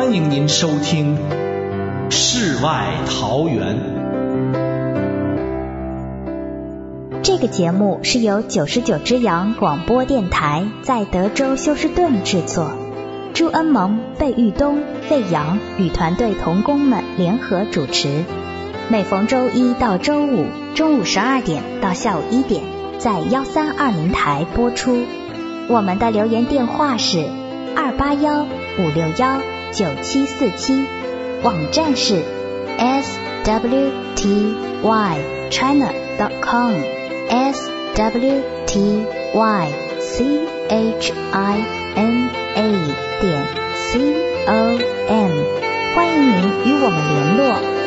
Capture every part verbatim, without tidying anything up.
欢迎您收听世外桃源。 这个节目是由九十九只羊广播电台在德州休斯顿制作，朱恩蒙、费玉东、费扬与团队同工们联合主持，每逢周一到周五中午十二点到下午一点在一三二零台播出。我们的留言电话是二八一五六一九七四七，网站是 s w t y china dot com s w t y c h i n a 点 c o m， 欢迎您与我们联络。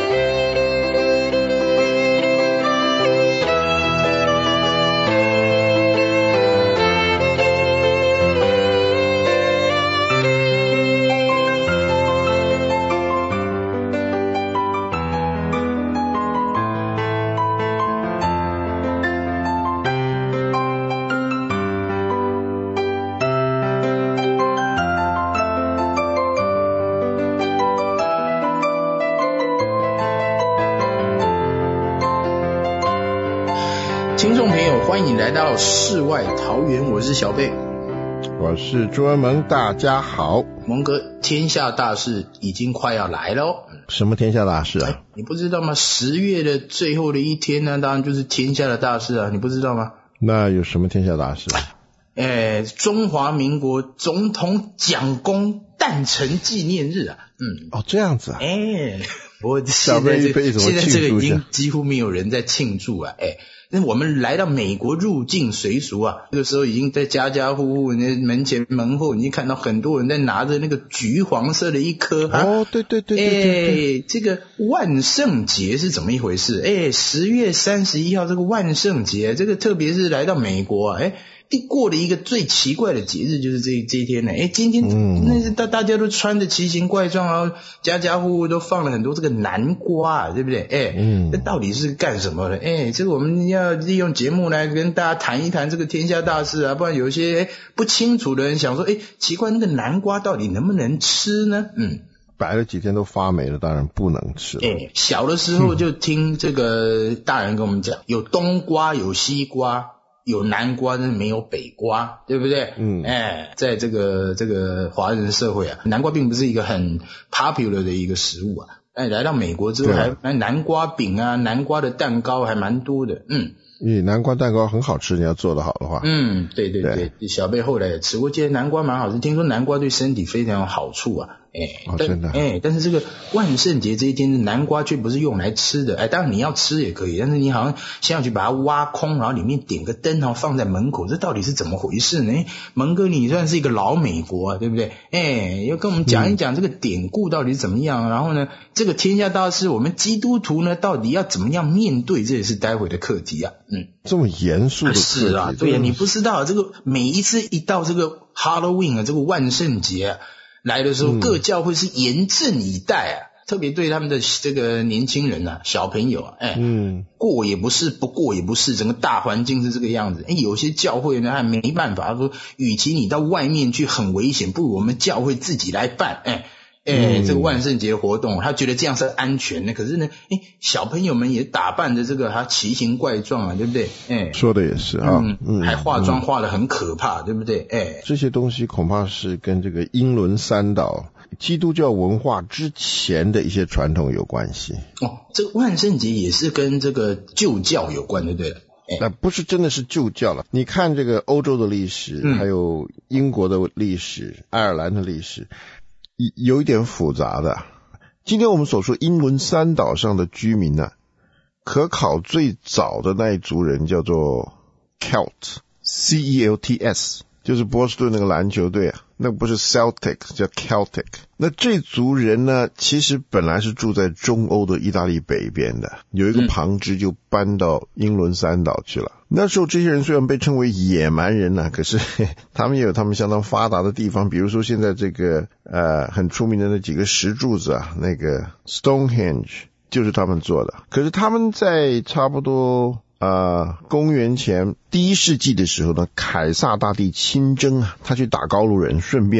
听众朋友，欢迎来到世外桃源，我是小贝， 我是朱恩蒙，大家好。 蒙哥，天下大事已经快要来了哦。 什么天下大事啊？ 哎，你不知道吗？十月的最后的一天呢，当然就是天下的大事啊，你不知道吗？ 那有什么天下大事啊？ 哎，中华民国总统蒋公诞辰纪念日啊。嗯， 哦，这样子啊。 哎，我现在这个现在这个已经几乎没有人在庆祝啊。哎。那我们来到美国入境随俗啊，这个时候已经在家家户户门前门后已经看到很多人在拿着那个橘黄色的一颗啊。 哦，对对对对对对。 哎，这个万圣节是怎么一回事？哎，十月三十一号这个万圣节，这个特别是来到美国啊，哎。过了一个最奇怪的节日，就是这这一天呢。哎，今天、嗯、那是大大家都穿的奇形怪状啊，家家户户都放了很多这个南瓜，对不对？哎，嗯，这到底是干什么的？哎，这个我们要利用节目来跟大家谈一谈这个天下大事啊，不然有一些不清楚的人想说，哎，奇怪，那个南瓜到底能不能吃呢？嗯。 摆了几天都发霉了，当然不能吃了。 哎，小的时候就听这个大人跟我们讲，有冬瓜，有西瓜。有南瓜，但是没有北瓜，对不对？嗯，哎，在这个这个华人社会啊，南瓜并不是一个很 popular 的一个食物啊。哎，来到美国之后还，还南瓜饼啊，南瓜的蛋糕还蛮多的。嗯， 嗯，南瓜蛋糕很好吃，你要做得好的话。 嗯，对对对，对小贝后来也吃过，记得南瓜蛮好吃，听说南瓜对身体非常有好处啊。哎， 哦，真的。 哎，但是这个万圣节这一天的南瓜却不是用来吃的。哎，当然你要吃也可以，但是你好像先要去把它挖空，然后里面点个灯，然后放在门口，这到底是怎么回事呢？蒙哥，你算是一个老美国啊，对不对？哎，要跟我们讲一讲这个典故到底是怎么样，嗯、然后呢，这个天下大事，我们基督徒呢到底要怎么样面对，这也是待会的课题啊。嗯， 这么严肃的课题、啊、 是啊，对啊，你不知道这个每一次一到这个 Halloween 啊，这个万圣节啊。来的时候，各教会是严阵以待啊，嗯、特别对他们的这个年轻人啊、小朋友啊，哎，嗯，过也不是，不过也不是，整个大环境是这个样子。哎，有些教会呢还没办法，说，与其你到外面去很危险，不如我们教会自己来办，哎。哎、嗯，这个万圣节活动，他觉得这样是安全的。可是呢，哎，小朋友们也打扮的这个，他奇形怪状啊，对不对？哎， 说的也是啊， 嗯，嗯还化妆化得很可怕，嗯、对不对？哎， 这些东西恐怕是跟这个英伦三岛基督教文化之前的一些传统有关系。 哦，这个万圣节也是跟这个旧教有关，对不对？ 那不是真的是旧教了。你看这个欧洲的历史，嗯、还有英国的历史、爱尔兰的历史。有一点复杂的。今天我们所说英伦三岛上的居民呢、啊，可考最早的那一族人叫做 Celt C E L T S， 就是波士顿那个篮球队啊，那不是 Celtic 叫 Celtic。那这族人呢，其实本来是住在中欧的意大利北边的，有一个旁支就搬到英伦三岛去了。那时候这些人虽然被称为野蛮人啊，可是他们也有他们相当发达的地方，比如说现在这个呃很出名的那几个石柱子啊，那个 Stonehenge 就是他们做的。可是他们在差不多呃公元前第一世纪的时候呢，凯撒大帝亲征啊，他去打高卢人，顺便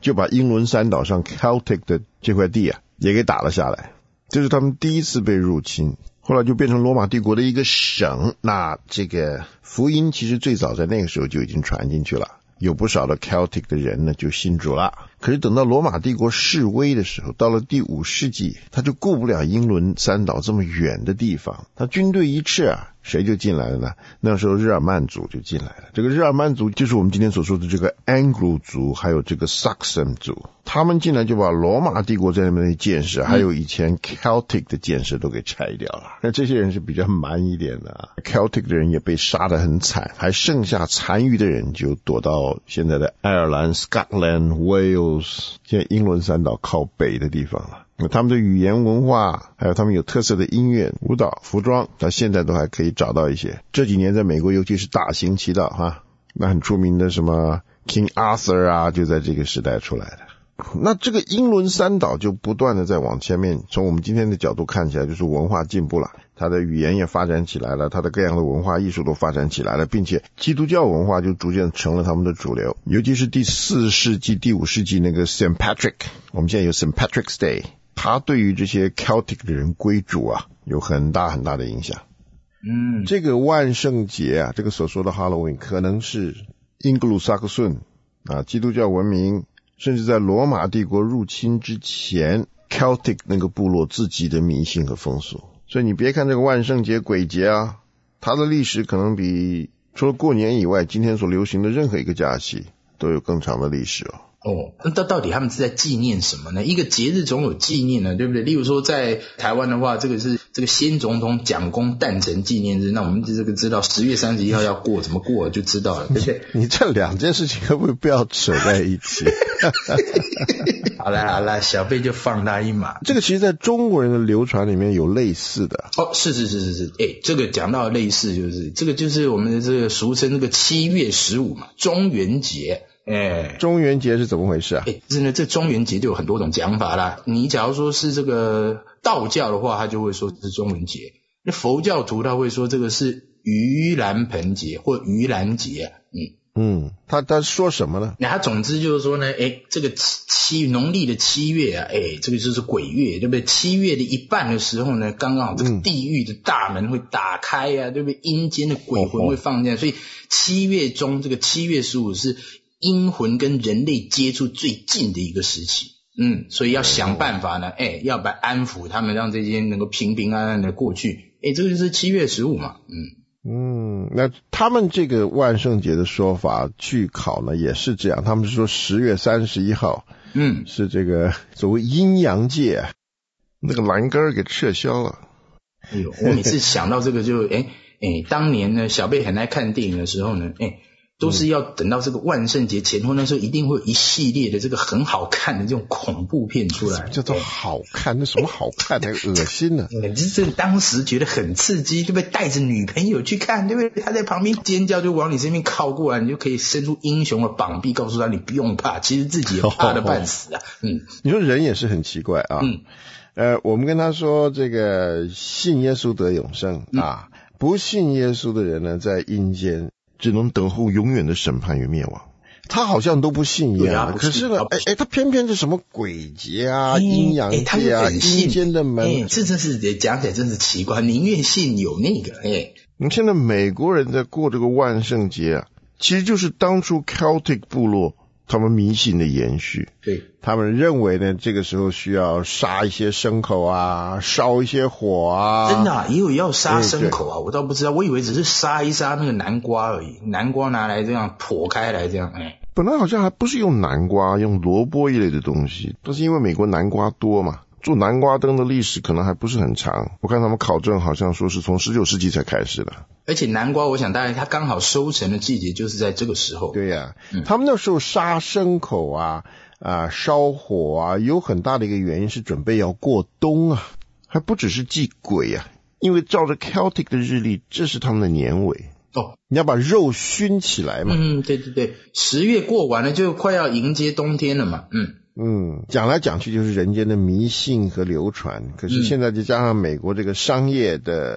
就把英伦三岛上 Celtic 的这块地啊也给打了下来，这是他们第一次被入侵，后来就变成罗马帝国的一个省。那这个福音其实最早在那个时候就已经传进去了，有不少的 Celtic 的人呢就信主了。可是等到罗马帝国式微的时候，到了第五世纪，他就顾不了英伦三岛这么远的地方，他军队一撤啊，谁就进来了呢？那时候日耳曼族就进来了。这个日耳曼族就是我们今天所说的这个 Anglo 族，还有这个 Saxon 族，他们进来就把罗马帝国在那边的建设，还有以前 Celtic 的建设都给拆掉了。那这些人是比较蛮一点的啊 ，Celtic 的人也被杀得很惨，还剩下残余的人就躲到现在的爱尔兰、Scotland、Wales，现在英伦三岛靠北的地方了。他们的语言文化，还有他们有特色的音乐、舞蹈、服装，到现在都还可以找到一些。这几年在美国尤其是大行其道哈，那很出名的什么 King Arthur 啊，就在这个时代出来的。那这个英伦三岛就不断的在往前面，从我们今天的角度看起来就是文化进步了，它的语言也发展起来了，它的各样的文化艺术都发展起来了，并且基督教文化就逐渐成了他们的主流。尤其是第四世纪第五世纪那个 Saint Patrick， 我们现在有 Saint Patrick's Day， 它对于这些 Celtic 的人归主啊有很大很大的影响。嗯，这个万圣节啊，这个所说的 Halloween 可能是英格鲁萨克逊啊基督教文明，甚至在罗马帝国入侵之前 Celtic 那个部落自己的迷信和风俗。所以你别看这个万圣节鬼节啊，它的历史可能比除了过年以外今天所流行的任何一个假期都有更长的历史哦。 哦，那到到底他们是在纪念什么呢？一个节日总有纪念呢，对不对？例如说在台湾的话，这个是这个先总统蒋公诞辰纪念日，那我们这个知道十月三十一号要过，怎么过就知道了，对不对？ 你这两件事情可不可以不要扯在一起？ 好啦好啦，小贝就放他一马。 这个其实在中国人的流传里面有类似的。 哦，是是是是是，哎，这个讲到类似就是这个就是我们的这个俗称这个七月十五嘛，中元节。哎， 中元节是怎么回事啊？ 哎，真的，这中元节就有很多种讲法啦。你假如说是这个道教的话，他就会说是中元节；那佛教徒他会说这个是盂兰盆节或盂兰节。嗯嗯，他他说什么呢？ 那他总之就是说呢，哎，这个七七农历的七月啊，哎，这个就是鬼月，对不对？七月的一半的时候呢，刚刚好这个地狱的大门会打开啊，嗯、对不对？阴间的鬼魂会放进来，所以七月中这个七月十五是阴魂跟人类接触最近的一个时期，嗯，所以要想办法呢，哎，要把安抚他们，让这些能够平平安安的过去，哎，这个就是七月十五嘛，嗯嗯，那他们这个万圣节的说法，据考呢也是这样，他们是说十月三十一号，嗯，是这个所谓阴阳界，那个栏杆给撤销了。 哎呦，我每次想到这个就，哎哎，当年呢，小贝很爱看电影的时候呢，哎。都是要等到这个万圣节前后，那时候一定会有一系列的这个很好看的这种恐怖片出来。 叫做好看？那什么好看？那恶心呢、 啊？就是当时觉得很刺激，对不对？带着女朋友去看，对不对？他在旁边尖叫，就往你身边靠过来，你就可以伸出英雄的膀臂，告诉他你不用怕，其实自己也怕得半死啊。嗯， 你说人也是很奇怪啊。嗯，呃，我们跟他说这个信耶稣得永生、嗯、啊，不信耶稣的人呢，在阴间只能等候永远的审判与灭亡。他好像都不信一样、啊、可是呢，哎哎，他偏偏是什么鬼节啊、阴阳界啊、阴间的门， 哎，这真是讲起来真是奇怪，宁愿信有那个，哎， 你现在美国人在过这个万圣节啊，其实就是当初 Celtic 部落他们迷信的延续。 对， 他们认为呢，这个时候需要杀一些牲口啊，烧一些火啊。 真的、啊、也有要杀牲口啊？我倒不知道，我以为只是杀一杀那个南瓜而已，南瓜拿来这样剖开来这样，哎。 本来好像还不是用南瓜，用萝卜一类的东西，但是因为美国南瓜多嘛，做南瓜灯的历史可能还不是很长。我看他们考证好像说是从十九世纪才开始的。 而且南瓜我想大概它刚好收成的季节就是在这个时候。 对呀、啊嗯，他们那时候杀牲口啊啊烧火啊，有很大的一个原因是准备要过冬啊，还不只是祭鬼啊，因为照着 Celtic 的日历，这是他们的年尾。 哦， 你要把肉熏起来嘛。 嗯，对对对，十月过完了就快要迎接冬天了嘛。嗯嗯，讲来讲去就是人间的迷信和流传，可是现在就加上美国这个商业的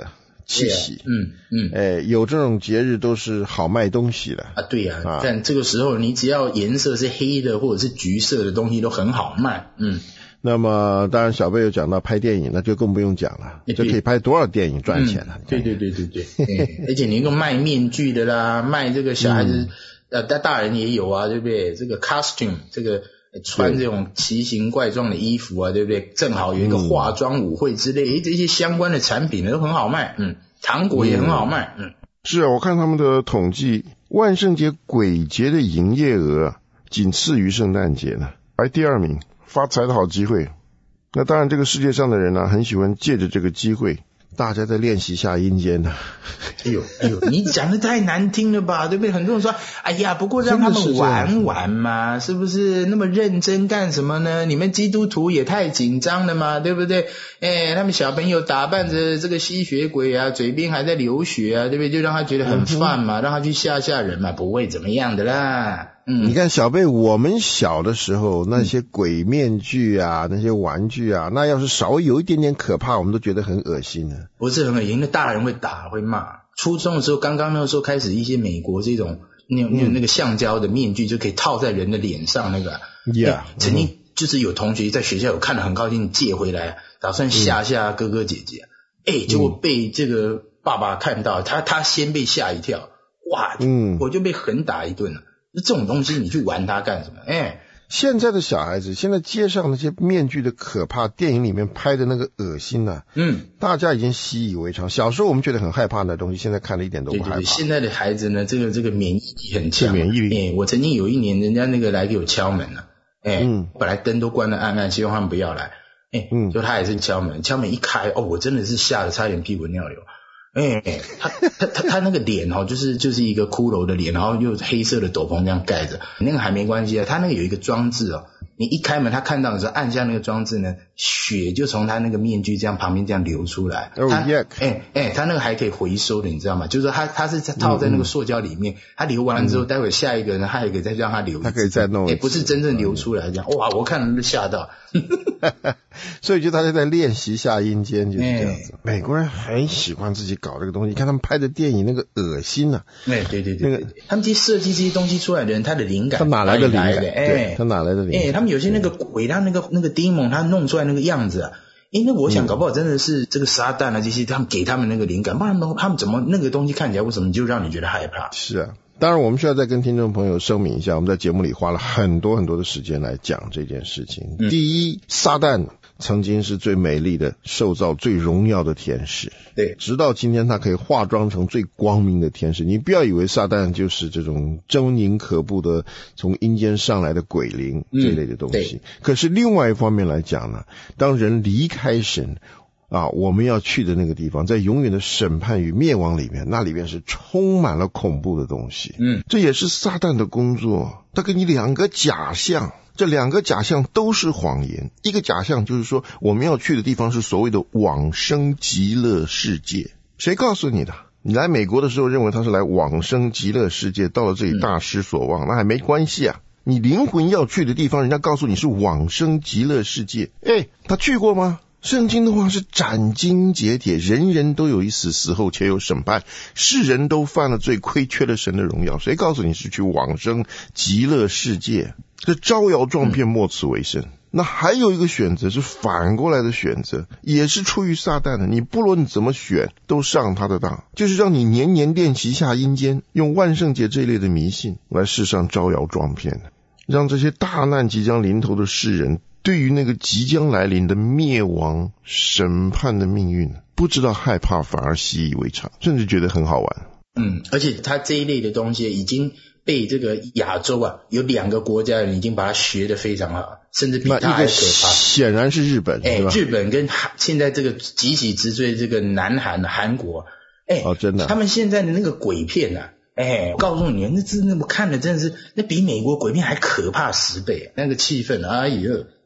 气息。 嗯嗯， 哎，有这种节日都是好卖东西的啊。对呀、啊， 啊， 但这个时候你只要颜色是黑的或者是橘色的东西都很好卖。嗯。 那么当然小贝有讲到拍电影，那就更不用讲了，就可以拍多少电影赚钱了。 嗯、对对对对对，而且你一个卖面具的啦，卖这个小孩子、嗯、呃，大人也有啊，对不对？这个 costume 这个穿这种奇形怪状的衣服啊，对不对？正好有一个化妆舞会之类，嗯、这些相关的产品都很好卖，嗯，糖果也很好卖，嗯。 是啊，我看他们的统计，万圣节鬼节的营业额仅次于圣诞节呢，排第二名。发财的好机会，那当然这个世界上的人啊，很喜欢借着这个机会，大家在练习下阴间呢、啊。 哎呦哎呦，你讲的太难听了吧，对不对？很多人说，哎呀，不过让他们玩玩嘛，是不是？那么认真干什么呢？你们基督徒也太紧张了嘛，对不对？哎，他们小朋友打扮着这个吸血鬼啊，嘴边还在流血啊，对不对？就让他觉得很犯嘛，嗯、让他去吓吓人嘛，不会怎么样的啦。嗯， 你看小贝，我们小的时候那些鬼面具啊，嗯、那些玩具啊，那要是稍微有一点点可怕，我们都觉得很恶心呢。 不是很恶心，那大人会打会骂。初中的时候，刚刚那个时候开始一些美国这种那那、嗯、那个橡胶的面具就可以套在人的脸上那个。 Yeah， 曾经就是有同学在学校有看得很高兴借回来，打算吓吓哥哥姐姐。哎、嗯，结果被这个爸爸看到，他他先被吓一跳，哇，嗯，我就被狠打一顿了。这种东西你去玩它干什么？哎， 现在的小孩子，现在街上那些面具的可怕，电影里面拍的那个恶心啊，嗯，大家已经习以为常。小时候我们觉得很害怕的东西，现在看了一点都不害怕。 对对对，现在的孩子呢，这个这个免疫力很强， 免疫力。 哎，我曾经有一年，人家那个来给我敲门了，哎，嗯，本来灯都关得暗暗，希望他们不要来，哎，嗯，就他也是敲门，敲门一开，哦，我真的是吓得差点屁滚尿流。哎、欸，他他他他那个脸哦，就是就是一个骷髅的脸，然后又黑色的斗篷这样盖着，那个还没关系啊，他那个有一个装置哦，你一开门，他看到的时候按下那个装置呢，血就从他那个面具这样旁边这样流出来。 哦耶！ 哎哎，他那个还可以回收的，你知道吗？就是说他他是套在那个塑胶里面，他流完了之后，待会下一个呢，他还可以再让他流， 他可以再弄， 哎，不是真正流出来这样。哇，我看了都吓到。 所以就大家在练习下阴间就是这样子。欸、美国人很喜欢自己搞这个东西，你看他们拍的电影那个恶心啊。 哎、欸，对对对，那个他们这些设计这些东西出来的人，他的灵感他哪来的灵感？ 哎、欸， 他哪来的灵感？哎、 欸，他们有些那个鬼，他那个那个 demon， 他弄出来那个样子啊。哎、欸，那我想搞不好真的是这个撒旦啊这些，他们给他们那个灵感，不然他们怎么那个东西看起来为什么就让你觉得害怕？ 是啊。当然我们需要再跟听众朋友声明一下，我们在节目里花了很多很多的时间来讲这件事情。嗯、第一，撒旦曾经是最美丽的，受造最荣耀的天使， 对， 直到今天他可以化妆成最光明的天使。你不要以为撒旦就是这种狰狞可怖的从阴间上来的鬼灵、嗯、这一类的东西。可是另外一方面来讲呢，当人离开神啊，我们要去的那个地方，在永远的审判与灭亡里面，那里面是充满了恐怖的东西。嗯，这也是撒旦的工作，他给你两个假象，这两个假象都是谎言。一个假象就是说，我们要去的地方是所谓的往生极乐世界。谁告诉你的？你来美国的时候认为他是来往生极乐世界，到了这里大失所望，嗯、那还没关系啊。你灵魂要去的地方，人家告诉你是往生极乐世界，哎，他去过吗？圣经的话是斩钉截铁，人人都有一死，死后且有审判，世人都犯了罪，亏缺了神的荣耀。谁告诉你是去往生极乐世界？这招摇撞骗，莫此为甚。嗯、那还有一个选择是反过来的选择，也是出于撒旦的，你不论怎么选都上他的当，就是让你年年练习下阴间，用万圣节这一类的迷信来世上招摇撞骗的，让这些大难即将临头的世人对于那个即将来临的灭亡审判的命运，不知道害怕，反而习以为常，甚至觉得很好玩。 嗯，而且他这一类的东西已经被这个亚洲啊，有两个国家人已经把它学得非常好，甚至比他还可怕。 显然是日本， 哎，日本跟现在这个急起直追这个南韩韩国，哎， 哦，真的， 他们现在的那个鬼片啊。哎，我告诉你，那真的我看了真的是，那比美国鬼片还可怕十倍，那个气氛，哎呦。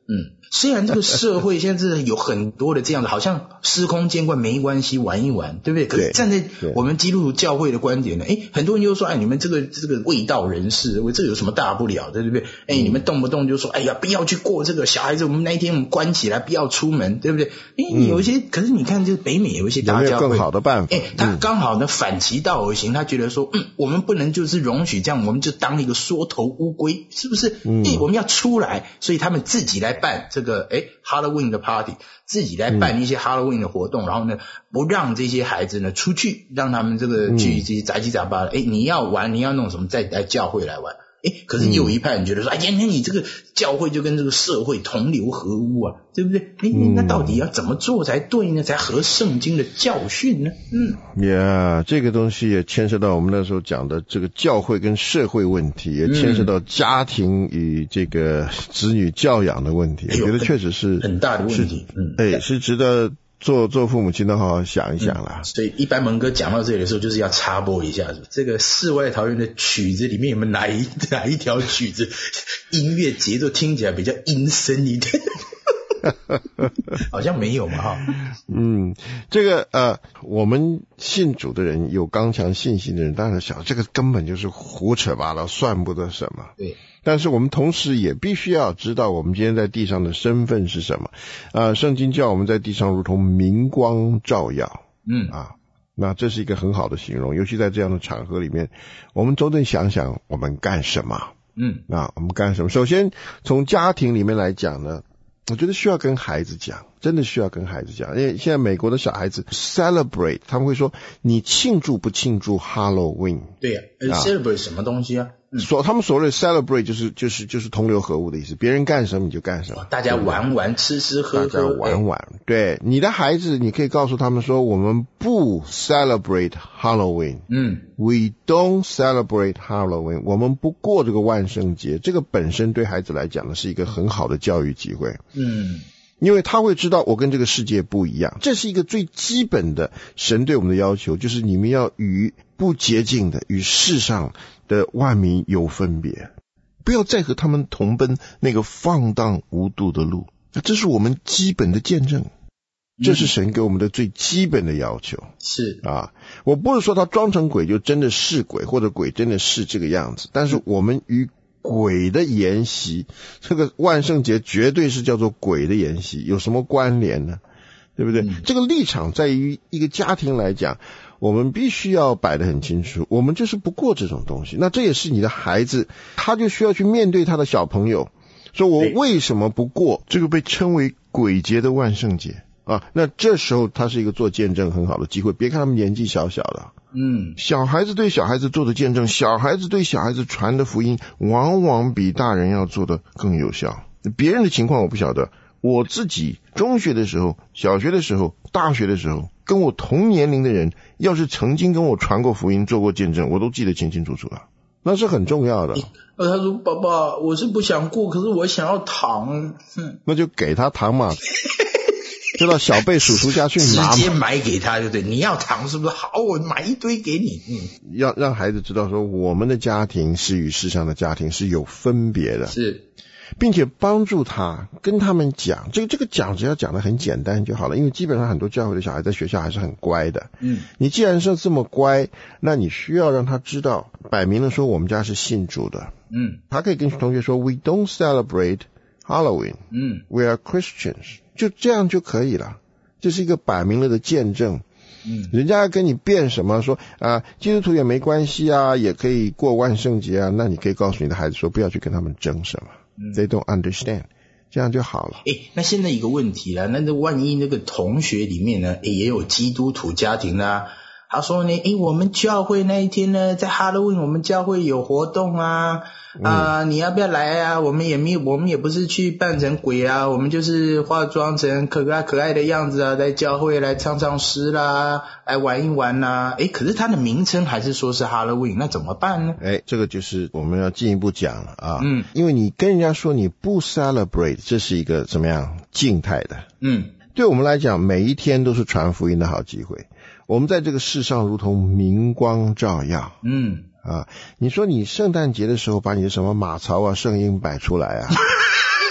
嗯，虽然这个社会现在是有很多的这样的，好像司空见惯没关系，玩一玩，对不对？可是站在我们基督徒教会的观点呢，诶，很多人就说，哎，你们这个这个卫道人士，这有什么大不了的，对不对？哎，你们动不动就说，哎呀，不要去过这个小孩子，我们那一天我们关起来，不要出门，对不对？哎，有一些，嗯、可是你看，就是北美有一些大教会，有没有更好的办法？ 哎，他刚好呢反其道而行，他觉得说，嗯，我们不能就是容许这样，我们就当一个缩头乌龟，是不是？嗯，哎，我们要出来，所以他们自己来办这个，哎。Halloween 的 party， 自己来办一些 Halloween 的活动，嗯、然后呢，不让这些孩子呢出去，让他们这个去这些杂七杂八的，哎、嗯，你要玩，你要弄什么，再来教会来玩。哎，可是又有一派人觉得说，嗯、哎呀，那你这个教会就跟这个社会同流合污啊，对不对？哎，那到底要怎么做才对呢？才合圣经的教训呢？嗯， 呀、yeah, 这个东西也牵涉到我们那时候讲的这个教会跟社会问题，也牵涉到家庭与这个子女教养的问题。 嗯、 我觉得确实是很大的问题。嗯， 哎，是值得。做做父母亲的好好想一想啦、 嗯。所以一般蒙哥讲到这里的时候，就是要插播一下，这个世外桃源的曲子里面有没有哪一哪一条曲子音乐节奏听起来比较阴森一点？好像没有嘛哈。 嗯，这个呃，我们信主的人，有刚强信心的人，当然想这个根本就是胡扯八道，算不得什么。 对。 但是我们同时也必须要知道我们今天在地上的身份是什么。呃，圣经叫我们在地上如同明光照耀。 嗯啊，那这是一个很好的形容，尤其在这样的场合里面，我们总得想想我们干什么。 嗯， 那我们干什么？首先从家庭里面来讲呢，我觉得需要跟孩子讲，真的需要跟孩子讲，因为现在美国的小孩子 celebrate， 他们会说你庆祝不庆祝 Halloween？ 对呀、啊呃、，celebrate 什么东西啊？ 嗯、所他们所谓的 celebrate 就是就是就是同流合污的意思，别人干什么你就干什么， 大家玩玩，吃吃喝喝， 大家玩玩。欸、对，你的孩子，你可以告诉他们说，我们不 celebrate Halloween， 嗯 ，We don't celebrate Halloween， 我们不过这个万圣节，这个本身对孩子来讲呢是一个很好的教育机会， 嗯。 因为他会知道我跟这个世界不一样，这是一个最基本的神对我们的要求，就是你们要与不洁净的与世上的万民有分别，不要再和他们同奔那个放荡无度的路，这是我们基本的见证，这是神给我们的最基本的要求。 是啊，我不是说他装成鬼就真的是鬼，或者鬼真的是这个样子，但是我们与鬼的筵席，这个万圣节绝对是叫做鬼的筵席，有什么关联呢？对不对？嗯、这个立场在于一个家庭来讲，我们必须要摆得很清楚，我们就是不过这种东西。那这也是你的孩子，他就需要去面对他的小朋友，说我为什么不过这个被称为鬼节的万圣节啊？那这时候他是一个做见证很好的机会，别看他们年纪小小的。 嗯， 小孩子对小孩子做的见证，小孩子对小孩子传的福音，往往比大人要做的更有效。别人的情况我不晓得，我自己中学的时候、小学的时候、大学的时候，跟我同年龄的人，要是曾经跟我传过福音、做过见证，我都记得清清楚楚了，那是很重要的。 呃，他说：“爸爸，我是不想过，可是我想要糖。”哼， 那就给他糖嘛。就到小贝叔叔家去拿， 直接买给他，对不对？你要糖是不是？好，我买一堆给你。嗯， 要让孩子知道说，我们的家庭是与世上的家庭是有分别的， 是， 并且帮助他跟他们讲，这个这个讲只要讲得很简单就好了，因为基本上很多教会的小孩在学校还是很乖的。 嗯， 你既然是这么乖，那你需要让他知道，摆明了说我们家是信主的。 嗯， 他可以跟同学说 ，We don't celebrate Halloween。 嗯 ，We are Christians。就这样就可以了，这是一个摆明了的见证。 嗯， 人家要跟你辩什么说啊，基督徒也没关系啊，也可以过万圣节啊，那你可以告诉你的孩子说，不要去跟他们争什么。嗯、They don't understand， 这样就好了。 诶，那现在一个问题了，那万一那个同学里面呢，也有基督徒家庭啦、啊。他说呢，诶，我们教会那一天呢，在 Halloween 我们教会有活动啊，啊、呃嗯，你要不要来啊？我们也没有，我们也不是去扮成鬼啊，我们就是化妆成可爱可爱的样子啊，在教会来唱唱诗啦，来玩一玩啦。诶，可是它的名称还是说是 Halloween， 那怎么办呢？ 诶，这个就是我们要进一步讲了啊， 嗯， 因为你跟人家说你不 celebrate， 这是一个怎么样静态的， 嗯， 对我们来讲，每一天都是传福音的好机会。我们在这个世上如同明光照耀， 嗯啊，你说你圣诞节的时候把你的什么马槽啊、圣婴摆出来啊，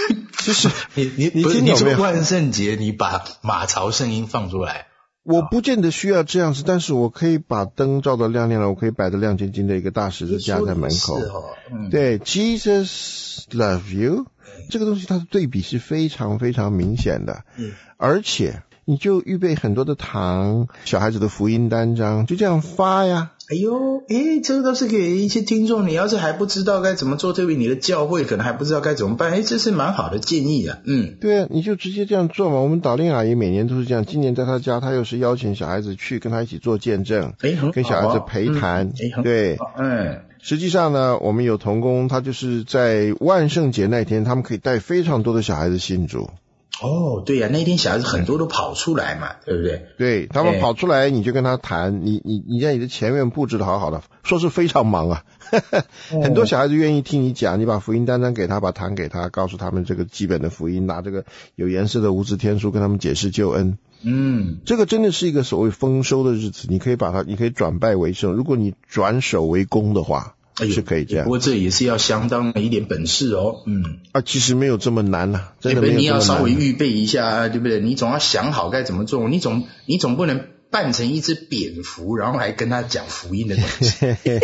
就是你你你不是你说听懂没有？ 万圣节你把马槽声音放出来， 我不见得需要这样子，但是我可以把灯照得亮亮的，我可以摆得亮晶晶的一个大十字架在门口。 是哦，嗯， 对 ，Jesus love you， 这个东西它的对比是非常非常明显的， 嗯， 而且你就预备很多的糖，小孩子的福音单张，就这样发呀。 哎呦，哎，这个都是给一些听众，你要是还不知道该怎么做，特别你的教会可能还不知道该怎么办，哎，这是蛮好的建议啊，嗯， 对啊，你就直接这样做嘛。我们导令阿姨每年都是这样，今年在她家，她又是邀请小孩子去跟她一起做见证， 哎，很好跟小孩子陪谈， 嗯哎，很好对， 嗯， 实际上呢，我们有同工，他就是在万圣节那天，他们可以带非常多的小孩子信主。 哦，对呀、啊，那天小孩子很多都跑出来嘛，对不对？ 对，他们跑出来，你就跟他谈，你你你在你的前院布置的好好的，说是非常忙啊，很多小孩子愿意听你讲，你把福音单张给他，把糖给他，告诉他们这个基本的福音，拿这个有颜色的无字天书跟他们解释救恩。 嗯， 这个真的是一个所谓丰收的日子，你可以把它，你可以转败为胜。如果你转守为攻的话， 哎呦是可以这样。 不过这也是要相当的一点本事哦，嗯。 啊，其实没有这么难啊，真的对不对？你没有这么难。 要稍微预备一下，对不对？你总要想好该怎么做，你总你总不能扮成一只蝙蝠，然后还跟他讲福音的东西。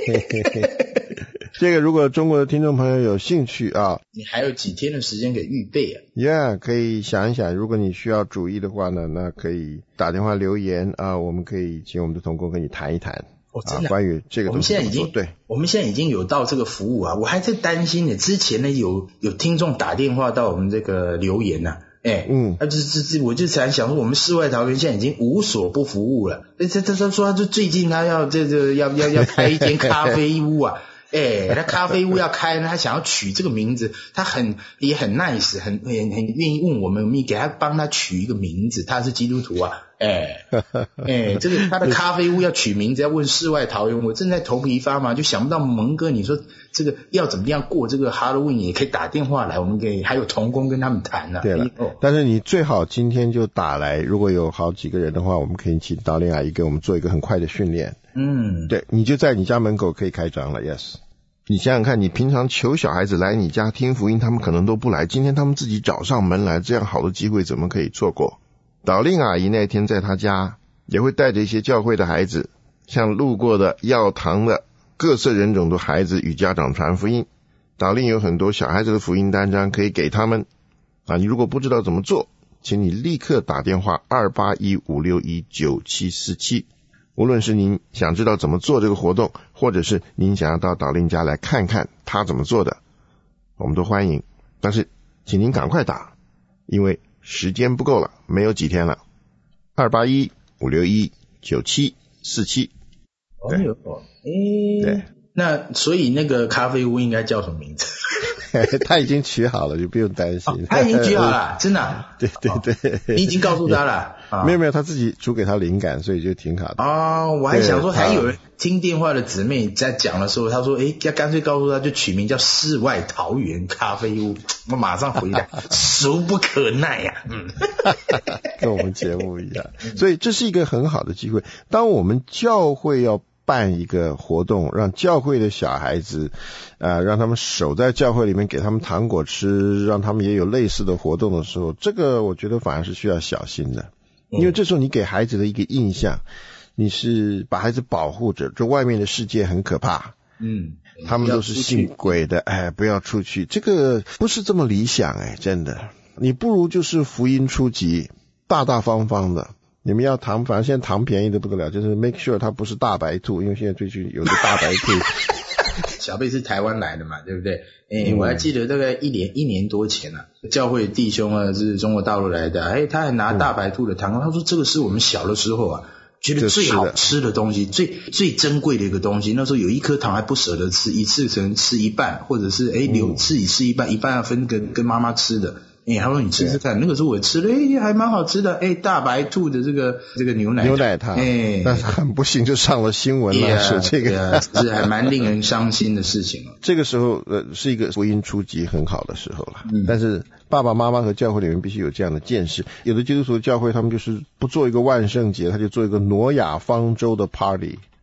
这个如果中国的听众朋友有兴趣啊， 你还有几天的时间给预备啊？ Yeah， 可以想一想，如果你需要主意的话呢，那可以打电话留言啊，我们可以请我们的同工跟你谈一谈。 哦，真的、 啊，关于这个我东西们现在已经对， 我们现在已经有到这个服务啊，我还在担心呢。之前呢，有有听众打电话到我们这个留言呐、啊，哎， 嗯， 啊，这这这，我就才想说，我们世外桃源现在已经无所不服务了。他他他说，他就最近他要这这要要要开一间咖啡屋啊。哎，那咖啡屋要开呢，他想要取这个名字，他很也很 nice， 很很很愿意问我们，我们给他帮他取一个名字，他是基督徒啊，哎哎，这个他的咖啡屋要取名字，要问世外桃源，我正在头皮发麻，就想不到蒙哥，你说这个要怎么样过这个 Halloween， 也可以打电话来，我们可以还有同工跟他们谈呢、啊。 对了、 哦， 但是你最好今天就打来，如果有好几个人的话，我们可以请导练阿姨给我们做一个很快的训练。 嗯， 对，你就在你家门口可以开张了 ，yes。你想想看，你平常求小孩子来你家听福音，他们可能都不来，今天他们自己找上门来，这样好的机会怎么可以错过？导令阿姨那天在她家也会带着一些教会的孩子，向路过的要堂的各色人种的孩子与家长传福音。导令有很多小孩子的福音单张可以给他们啊，你如果不知道怎么做，请你立刻打电话二八一五六一九七四七。无论是您想知道怎么做这个活动，或者是您想要到导令家来看看他怎么做的，我们都欢迎。但是请您赶快打，因为时间不够了，没有几天了。二八一五六一九七四七。 哦哟，诶， 对， 那所以那个咖啡屋应该叫什么名字？ 他已经取好了，就不用担心。 哦、他已经取好了，真的、啊。 对对对、 哦，你已经告诉他了。 啊、没有没有，他自己主给他灵感，所以就挺好的。 哦，我还想说，还有人听电话的姊妹在讲的时候，他说：“诶，要干脆告诉他，就取名叫世外桃源咖啡屋。”我马上回答：“俗不可耐呀、啊。”嗯， 跟我们节目一样，所以这是一个很好的机会。当我们教会要办一个活动，让教会的小孩子呃，让他们守在教会里面，给他们糖果吃，让他们也有类似的活动的时候，这个我觉得反而是需要小心的。因为这时候你给孩子的一个印象，你是把孩子保护着，这外面的世界很可怕， 嗯， 他们都是信鬼的，哎，不要出去，这个不是这么理想，哎，真的，你不如就是福音初级，大大方方的。你们要糖，反正现在糖便宜的不得了，就是 make sure 它不是大白兔，因为现在最近有个大白兔。 小贝是台湾来的嘛，对不对？诶、嗯，我还记得大概一年一年多前啊，教会弟兄啊是中国大陆来的，诶，他还拿大白兔的糖，嗯、他说这个是我们小的时候啊觉得最好吃的东西，最最珍贵的一个东西。那时候有一颗糖还不舍得吃，一次可能吃一半，或者是诶留自己吃一半，一半要分跟跟妈妈吃的。诶，他说你吃吃看，那个时候我吃了，诶，还蛮好吃的。诶，大白兔的这个这个牛奶牛奶糖，诶，但是很不幸就上了新闻了，是这个， 这还蛮令人伤心的事情哦。 这个时候呃是一个福音初级很好的时候了，嗯，但是爸爸妈妈和教会里面必须有这样的见识。有的基督徒教会他们就是不做一个万圣节，他就做一个挪亚方舟的 party。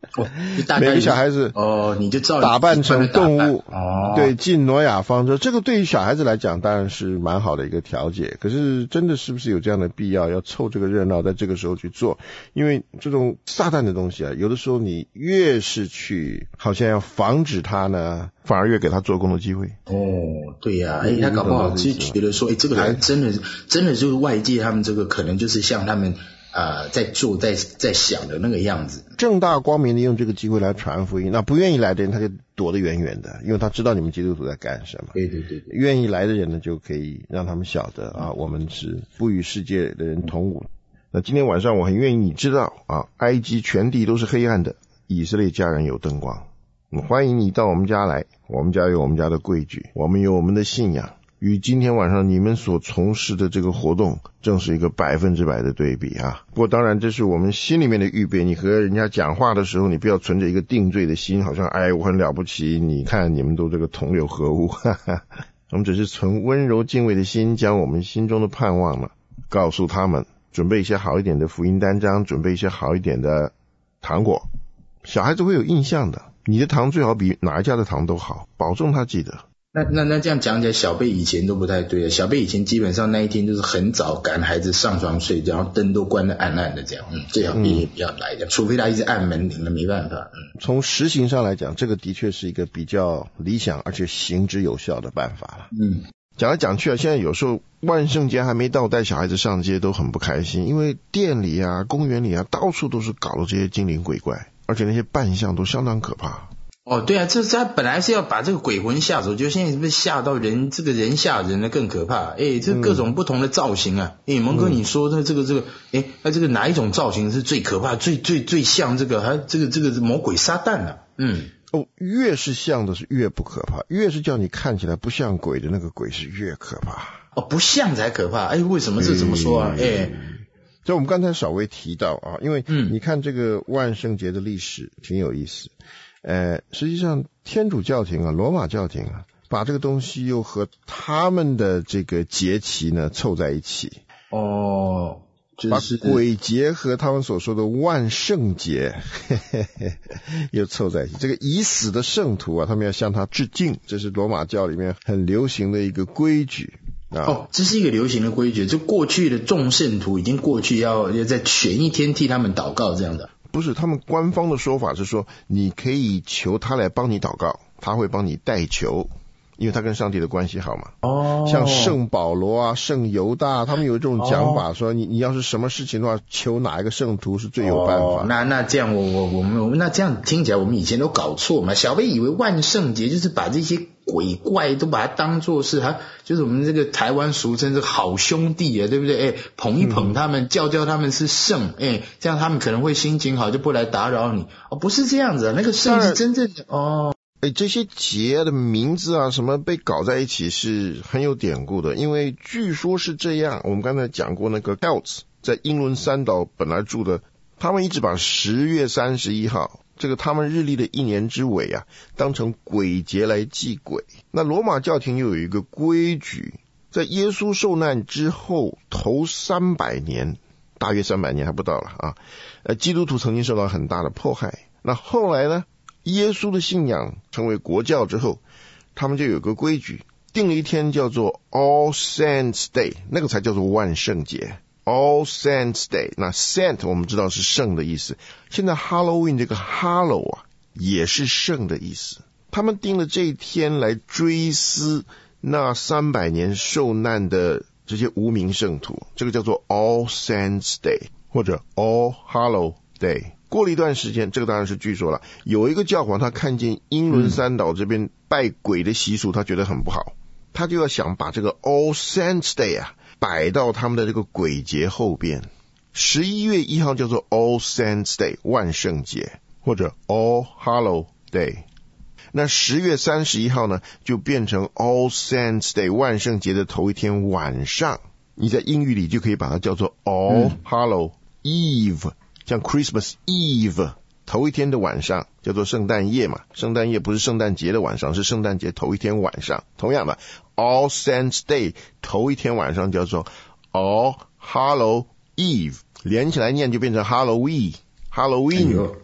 哦、大每个小孩子哦，你就照打扮成动物， 哦， 对，进挪亚方舟，这个对于小孩子来讲当然是蛮好的一个调节。可是真的是不是有这样的必要，要凑这个热闹在这个时候去做？因为这种撒旦的东西啊，有的时候你越是去好像要防止它呢，反而越给他做工的机会。 哦，对呀、啊，哎，他搞不好就觉得说，哎，这个人真的真的就是外界他们这个可能就是像他们。啊、呃，在做在在想的那个样子， 正大光明的用这个机会来传福音。那不愿意来的人，他就躲得远远的，因为他知道你们基督徒在干什么。 对对对对， 愿意来的人呢，就可以让他们晓得啊，我们是不与世界的人同伍。那今天晚上我很愿意你知道啊，埃及全地都是黑暗的，以色列家人有灯光。我欢迎你到我们家来，我们家有我们家的规矩，我们有我们的信仰。与今天晚上你们所从事的这个活动正是一个百分之百的对比啊！不过当然这是我们心里面的预备，你和人家讲话的时候，你不要存着一个定罪的心，好像哎我很了不起，你看你们都这个同流合污，哈哈。我们只是存温柔敬畏的心，将我们心中的盼望呢告诉他们，准备一些好一点的福音单张，准备一些好一点的糖果，小孩子会有印象的。你的糖最好比哪一家的糖都好，保证他记得。 那那那这样讲起来，小贝以前都不太对了。小贝以前基本上那一天就是很早赶孩子上床睡觉，然后灯都关得暗暗的这样，嗯，最好别不要来的，除非他一直按门铃了，没办法。嗯， 从实行上来讲，这个的确是一个比较理想而且行之有效的办法了。 嗯， 讲来讲去啊，现在有时候万圣节还没到，带小孩子上街都很不开心，因为店里啊、公园里啊，到处都是搞的这些精灵鬼怪，而且那些扮相都相当可怕。 哦，对啊，这他本来是要把这个鬼魂吓走，就现在是不是吓到人，这个人吓人的更可怕？哎，这各种不同的造型啊，哎、嗯，蒙哥你说的这个这个，哎，那这个哪一种造型是最可怕，最最最像这个，还这个这个魔鬼撒旦啊？嗯， 哦，越是像的是越不可怕，越是叫你看起来不像鬼的那个鬼是越可怕。 哦，不像才可怕，哎，为什么这怎么说啊？哎、嗯， 就我们刚才稍微提到啊，因为你看这个万圣节的历史挺有意思。呃，实际上天主教廷啊，罗马教廷啊，把这个东西又和他们的这个节期呢凑在一起。 哦，就是把鬼节和他们所说的万圣节嘿嘿嘿又凑在一起。这个已死的圣徒啊，他们要向他致敬，这是罗马教里面很流行的一个规矩。啊、 哦，这是一个流行的规矩，就过去的众圣徒已经过去要要再选一天替他们祷告这样的。 不是，他们官方的说法是说，你可以求他来帮你祷告，他会帮你代求，因为他跟上帝的关系好嘛。 哦， 像圣保罗啊、圣犹大，他们有一种讲法，说你你要是什么事情的话，求哪一个圣徒是最有办法。 哦、那那这样我我我们我们那这样听起来，我们以前都搞错嘛。小贝以为万圣节就是把这些鬼怪都把它当作是哈，就是我们这个台湾俗称是好兄弟啊，对不对？哎，捧一捧他们，嗯、叫叫他们是圣，哎，这样他们可能会心情好，就不来打扰你。哦，不是这样子啊，那个圣是真正的哦。 哎，这些节的名字啊，什么被搞在一起是很有典故的，因为据说是这样。我们刚才讲过那个 Celts 在英伦三岛本来住的，他们一直把十月三十一号这个他们日历的一年之尾啊，当成鬼节来祭鬼。那罗马教廷又有一个规矩，在耶稣受难之后头三百年，大约三百年还不到了啊，呃，基督徒曾经受到很大的迫害。那后来呢？耶稣的信仰成为国教之后，他们就有个规矩，定了一天叫做 All Saints Day， 那个才叫做万圣节。All Saints Day， 那 Saint 我们知道是圣的意思，现在 Halloween 这个 Hallow 啊也是圣的意思。他们定了这一天来追思那三百年受难的这些无名圣徒，这个叫做 All Saints Day 或者 All Hallow Day。过了一段时间，这个当然是据说了，有一个教皇他看见英伦三岛这边拜鬼的习俗，他觉得很不好，他就要想把这个 All Saints Day 啊摆到他们的这个鬼节后边。十一月一号叫做 All Saints Day 万圣节，或者 All Hallow Day。那十月三十一号呢，就变成 All Saints Day 万圣节的头一天晚上，你在英语里就可以把它叫做 All Hallow Eve，像 Christmas Eve 头一天的晚上叫做圣诞夜嘛，圣诞夜不是圣诞节的晚上，是圣诞节头一天晚上。同样的 All Saints Day 头一天晚上叫做 All Hallow Eve， 连起来念就变成 Halloween Halloween、哎、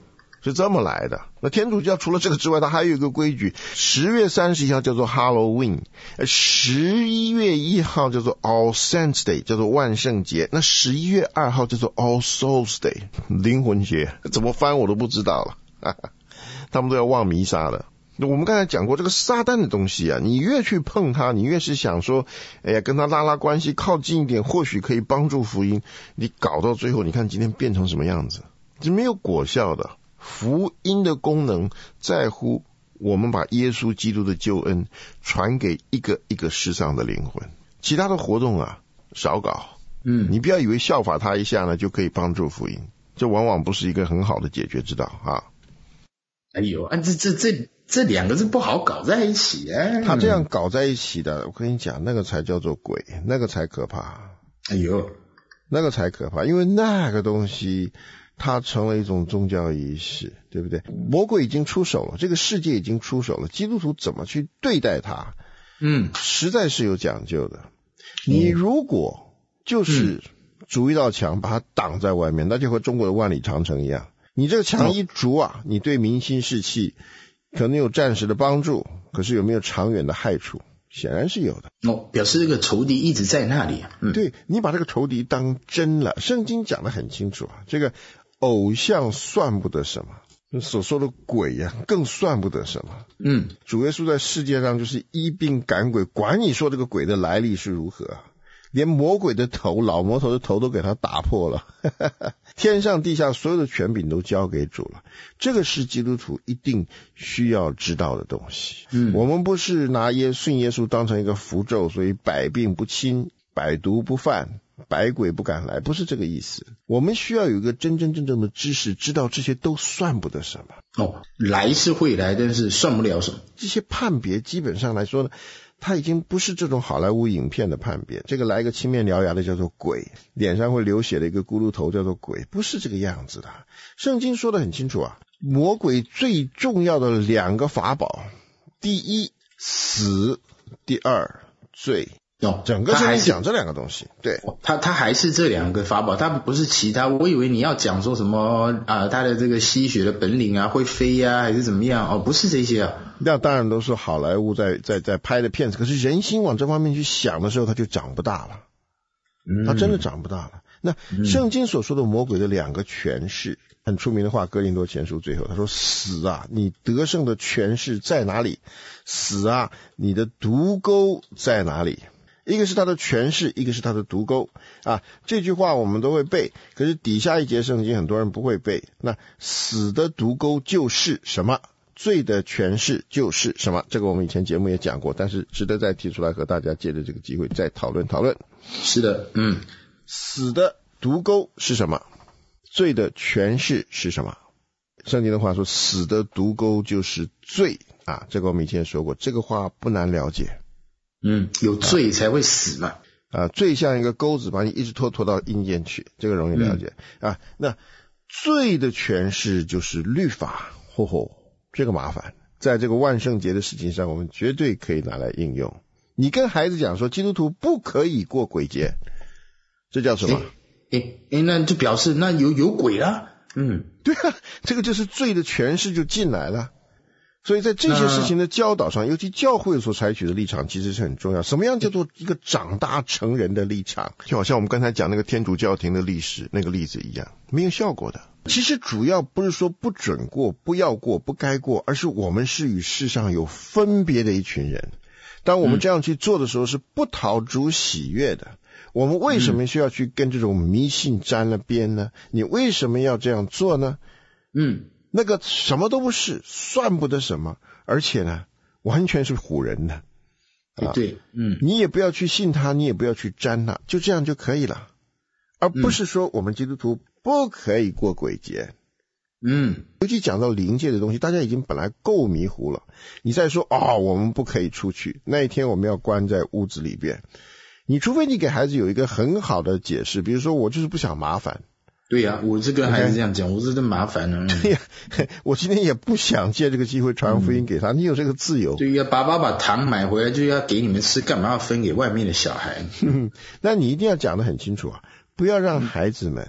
是这么来的。那天主教除了这个之外，它还有一个规矩，十月三十一号叫做 Halloween， 十一月一号叫做 All Saints Day， 叫做万圣节，那十一月二号叫做 All Souls Day， 灵魂节，怎么翻我都不知道了他们都要望弥撒了。我们刚才讲过，这个撒旦的东西啊，你越去碰它，你越是想说，哎呀，跟他拉拉关系，靠近一点，或许可以帮助福音。你搞到最后，你看今天变成什么样子，是没有果效的。福音的功能在乎我们把耶稣基督的救恩传给一个一个世上的灵魂，其他的活动啊少搞。嗯，你不要以为效法他一下呢就可以帮助福音，这往往不是一个很好的解决之道啊。 哎呦，啊，这这这这两个是不好搞在一起啊！ 他这样搞在一起的，我跟你讲，那个才叫做鬼，那个才可怕。 哎呦， 那个才可怕，因为那个东西它成了一种宗教仪式，对不对？魔鬼已经出手了，这个世界已经出手了，基督徒怎么去对待它？嗯，实在是有讲究的。你如果就是筑一道墙把它挡在外面，那就和中国的万里长城一样。你这个墙一筑啊，你对民心士气可能有暂时的帮助，可是有没有长远的害处？显然是有的。 哦，表示这个仇敌一直在那里。 嗯，对，你把这个仇敌当真了，圣经讲得很清楚啊，这个偶像算不得什么，所说的鬼呀、啊，更算不得什么。嗯，主耶稣在世界上就是医病赶鬼，管你说这个鬼的来历是如何啊，连魔鬼的头，老魔头的头都给他打破了天上地下所有的权柄都交给主了，这个是基督徒一定需要知道的东西。嗯，我们不是拿耶信耶稣当成一个符咒，所以百病不侵，百毒不犯，百鬼不敢来，不是这个意思。我们需要有一个真真正正的知识，知道这些都算不得什么。 哦，来是会来，但是算不了什么。 这些判别基本上来说呢，它已经不是这种好莱坞影片的判别，这个来个青面獠牙的叫做鬼，脸上会流血的一个咕噜头叫做鬼，不是这个样子的。圣经说得很清楚啊，魔鬼最重要的两个法宝，第一死，第二罪。 哦， 整个圣经讲这两个东西，对， 他他还是这两个法宝，他不是其他。我以为你要讲说什么啊，他的这个吸血的本领啊，会飞啊，还是怎么样？哦，不是这些啊。 那当然都是好莱坞在在在拍的片子，可是人心往这方面去想的时候，他就长不大了，他真的长不大了。那圣经所说的魔鬼的两个权势，很出名的话，哥林多前书最后他说：死啊，你得胜的权势在哪里？死啊，你的毒钩在哪里？一个是他的权势，一个是他的毒钩啊。这句话我们都会背，可是底下一节圣经很多人不会背。那死的毒钩就是什么？罪的权势就是什么？这个我们以前节目也讲过，但是值得再提出来和大家借着这个机会再讨论讨论。 是的，嗯， 死的毒钩是什么？罪的权势是什么？圣经的话说，死的毒钩就是罪啊。这个我们以前说过，这个话不难了解。 嗯，有罪才会死嘛。 啊，罪像一个钩子，把你一直拖拖到阴间去，这个容易了解、嗯、啊。那罪的诠释就是律法，吼吼，这个麻烦，在这个万圣节的事情上，我们绝对可以拿来应用。你跟孩子讲说，基督徒不可以过鬼节，这叫什么？ 诶诶诶，那就表示那有有鬼啦。嗯， 对啊，这个就是罪的诠释就进来了。所以在这些事情的教导上，尤其教会所采取的立场其实是很重要。什么样叫做一个长大成人的立场？就好像我们刚才讲那个天主教廷的历史那个例子一样，没有效果的。其实主要不是说不准过、不要过、不该过，而是我们是与世上有分别的一群人。当我们这样去做的时候，是不讨主喜悦的。我们为什么需要去跟这种迷信沾了边呢？你为什么要这样做呢？嗯。那个什么都不是，算不得什么，而且呢，完全是唬人的。 啊、对，嗯， 你也不要去信他，你也不要去沾他，就这样就可以了，而不是说我们基督徒不可以过鬼节。嗯，尤其讲到灵界的东西，大家已经本来够迷糊了，你再说哦，我们不可以出去，那一天我们要关在屋子里边，你除非你给孩子有一个很好的解释，比如说我就是不想麻烦。 对呀、啊，我是跟孩子这样讲， okay. 我是真麻烦了。 对呀、啊，我今天也不想借这个机会传福音给他，嗯、你有这个自由。 对呀、啊，爸爸把糖买回来就要给你们吃，干嘛要分给外面的小孩？ 那你一定要讲得很清楚啊，不要让孩子们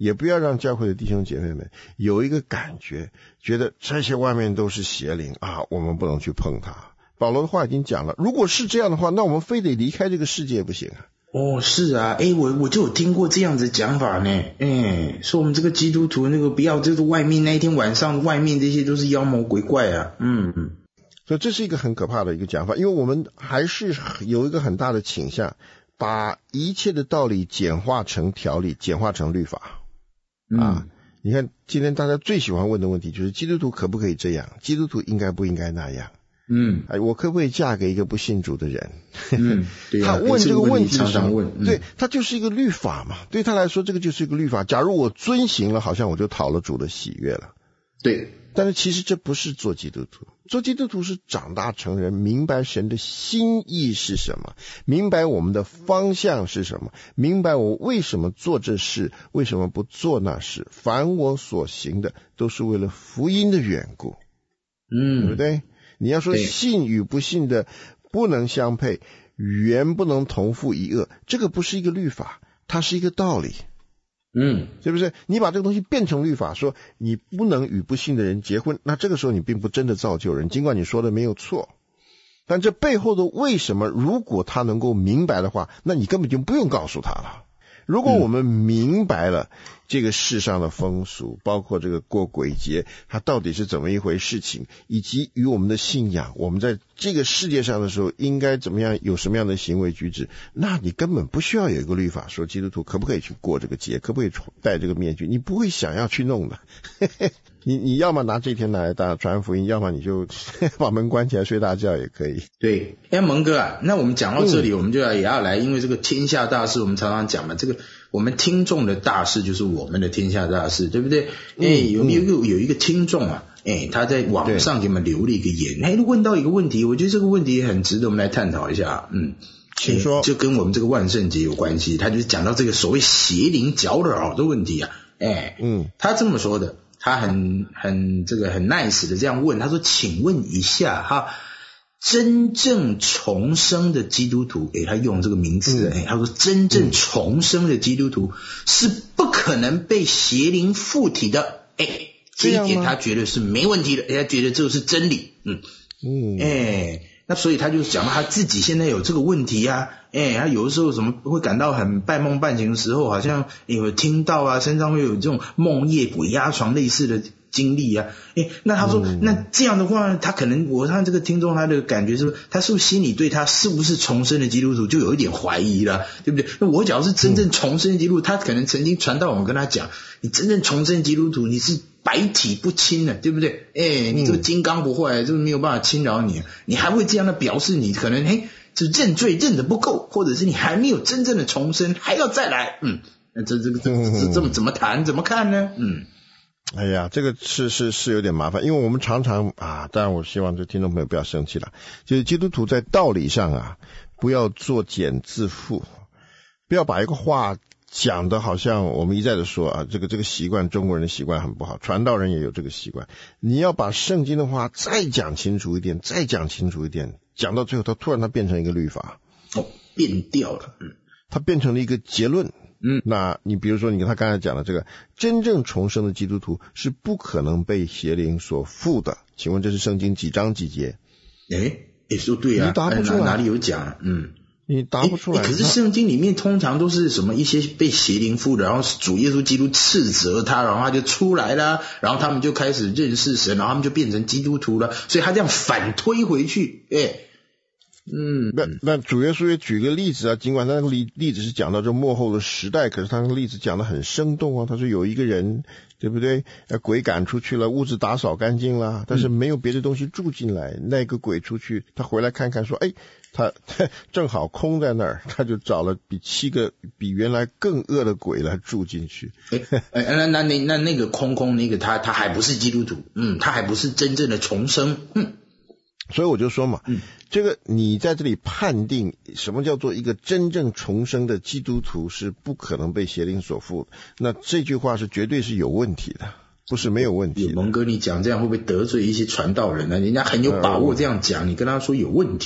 也不要让教会的弟兄姐妹们有一个感觉，觉得这些外面都是邪灵啊，我们不能去碰它。保罗的话已经讲了，如果是这样的话，那我们非得离开这个世界不行啊。 哦，是啊，诶，我我就有听过这样子讲法呢，诶，说我们这个基督徒那个不要，就是外面那一天晚上外面这些都是妖魔鬼怪啊，嗯嗯， 所以这是一个很可怕的一个讲法，因为我们还是有一个很大的倾向，把一切的道理简化成条例，简化成律法，嗯、啊，你看今天大家最喜欢问的问题就是基督徒可不可以这样，基督徒应该不应该那样。嗯，哎，我可不可以嫁给一个不信主的人？嗯，对啊，他问这个问题的时候，嗯、对，他就是一个律法嘛，对他来说，这个就是一个律法。假如我遵行了，好像我就讨了主的喜悦了。 对， 但是其实这不是做基督徒，做基督徒是长大成人，明白神的心意是什么，明白我们的方向是什么，明白我为什么做这事，为什么不做那事，凡我所行的都是为了福音的缘故。嗯，对不对？你要说信与不信的不能相配，原不能同负一恶，这个不是一个律法，它是一个道理。嗯，是不是？你把这个东西变成律法，说你不能与不信的人结婚，那这个时候你并不真的造就人，尽管你说的没有错，但这背后的为什么，如果他能够明白的话，那你根本就不用告诉他了。如果我们明白了这个世上的风俗，包括这个过鬼节它到底是怎么一回事情，以及与我们的信仰，我们在这个世界上的时候应该怎么样，有什么样的行为举止，那你根本不需要有一个律法说基督徒可不可以去过这个节，可不可以戴这个面具，你不会想要去弄的。你你要么拿这天来当传福音，要么你就把门关起来睡大觉也可以。 对，哎，蒙哥啊，那我们讲到这里，嗯、我们就要也要来，因为这个天下大事，我们常常讲嘛，这个我们听众的大事就是我们的天下大事，对不对？哎、嗯，有有一个有一个听众啊，哎，他在网上给我们留了一个言，哎，问到一个问题，我觉得这个问题很值得我们来探讨一下。嗯， 请说， 就跟我们这个万圣节有关系，他就讲到这个所谓邪灵搅扰的问题啊，哎，嗯，他这么说的。他很很这个很 nice 的这样问，他说请问一下哈，真正重生的基督徒，诶他用这个名字，诶他说真正重生的基督徒是不可能被邪灵附体的，诶这一点他觉得是没问题的，他觉得这是真理。嗯嗯，诶那所以他就讲到他自己现在有这个问题啊，哎，他有的时候什么会感到很半梦半醒的时候，好像有听到啊，身上会有这种梦夜鬼压床类似的经历啊，哎，那他说、嗯、那这样的话，他可能我看这个听众他的感觉是，他是不是心里对他是不是重生的基督徒就有一点怀疑了，对不对？那我假如是真正重生的基督徒，他可能曾经传道，我们跟他讲，你真正重生的基督徒，你是百体不侵的，对不对？哎，你这个金刚不坏，就是没有办法侵扰你，你还会这样的表示你可能哎，就认罪认得不够，或者是你还没有真正的重生，还要再来，嗯，那这这个这这这么怎么谈怎么看呢？嗯， 哎呀，这个是是是有点麻烦，因为我们常常啊，当然我希望这听众朋友不要生气了，就是基督徒在道理上啊，不要作茧自缚，不要把一个话讲的好像我们一再的说啊，这个这个习惯，中国人的习惯很不好，传道人也有这个习惯。你要把圣经的话再讲清楚一点，再讲清楚一点，讲到最后，它突然它变成一个律法， 哦，变掉了，嗯， 它变成了一个结论，嗯，那你比如说，你跟他刚才讲的这个，真正重生的基督徒是不可能被邪灵所附的，请问这是圣经几章几节？ 哎，也说对啊， 你答不出来， 哪里有讲？嗯。 你答不出来。 可是圣经里面通常都是什么一些被邪灵附的，然后主耶稣基督斥责他，然后他就出来了，然后他们就开始认识神，然后他们就变成基督徒了，所以他这样反推回去，哎， 嗯，那那主耶稣也举个例子啊，尽管他那个例例子是讲到这末后的时代，可是他那个例子讲得很生动啊，他说有一个人，对不对？鬼赶出去了，屋子打扫干净了，但是没有别的东西住进来，嗯、那个鬼出去，他回来看看说，哎。他正好空在那儿，他就找了比七个比原来更恶的鬼来住进去。 哎哎，那那那那那个空空那个他他还不是基督徒，嗯，他还不是真正的重生，嗯。 所以我就说嘛，嗯，这个你在这里判定什么叫做一个真正重生的基督徒是不可能被邪灵所附，那这句话是绝对是有问题的。不是没有问题。 蒙哥，你讲这样会不会得罪一些传道人呢？人家很有把握这样讲，呃、你跟他说有问题。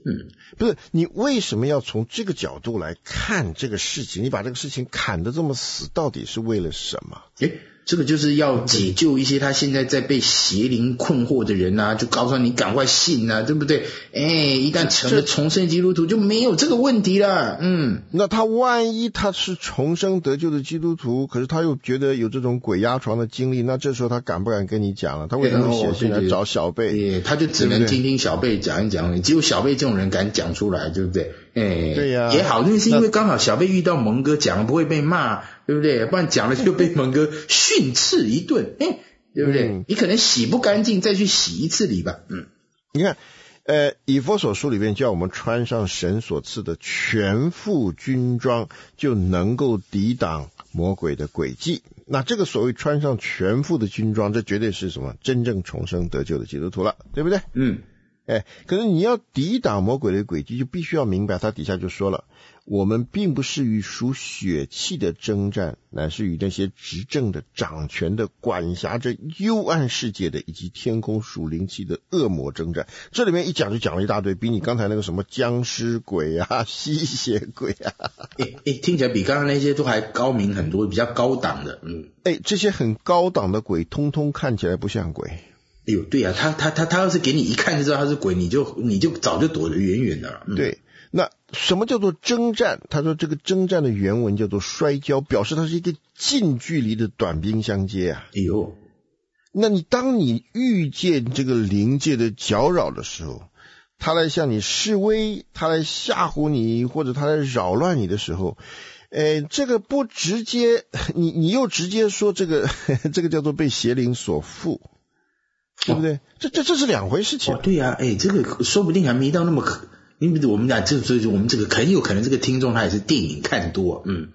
嗯， 不是，你为什么要从这个角度来看这个事情？你把这个事情砍得这么死，到底是为了什么？ 诶，这个就是要解救一些他现在在被邪灵困惑的人啊，就告诉你赶快信啊，对不对？诶，一旦成了重生基督徒就没有这个问题了。嗯， 那他万一他是重生得救的基督徒，可是他又觉得有这种鬼压床的经历，那这时候他敢不敢跟你讲了？他为什么写信来找小贝？ 对，他就只能听听小贝讲一讲，只有小贝这种人敢讲出来，对不对？哎， 对呀、啊， 也好，那是因为刚好小贝遇到蒙哥讲不会被骂，对不对？不然讲了就被蒙哥训斥一顿，哎，对不对？嗯、你可能洗不干净，再去洗一次礼吧。嗯， 你看，呃，以弗所书里面叫我们穿上神所赐的全副军装，就能够抵挡魔鬼的诡计。那这个所谓穿上全副的军装，这绝对是什么？真正重生得救的基督徒了，对不对？ 嗯。 哎，可是你要抵挡魔鬼的诡计，就必须要明白，他底下就说了，我们并不是与属血气的征战，乃是与那些执政的、掌权的、管辖着幽暗世界的，以及天空属灵气的恶魔征战。这里面一讲就讲了一大堆，比你刚才那个什么僵尸鬼啊、吸血鬼啊， 哎哎，听起来比刚刚那些都还高明很多，比较高档的。嗯， 哎，这些很高档的鬼，通通看起来不像鬼。 哎呦，对啊，他他他他要是给你一看就知道他是鬼，你就你就早就躲得远远的了。嗯、 对，那什么叫做征战？他说这个征战的原文叫做摔跤，表示它是一个近距离的短兵相接啊。 哎呦， 那你当你遇见这个灵界的搅扰的时候，他来向你示威，他来吓唬你，或者他来扰乱你的时候，呃，这个不直接，你你又直接说这个这个叫做被邪灵所附。对不对？哦、这这这是两回事情。 哦，对呀、啊，哎，这个说不定还没到那么可，因为我们讲这，所以我们这个很有可能这个听众他也是电影看多，嗯。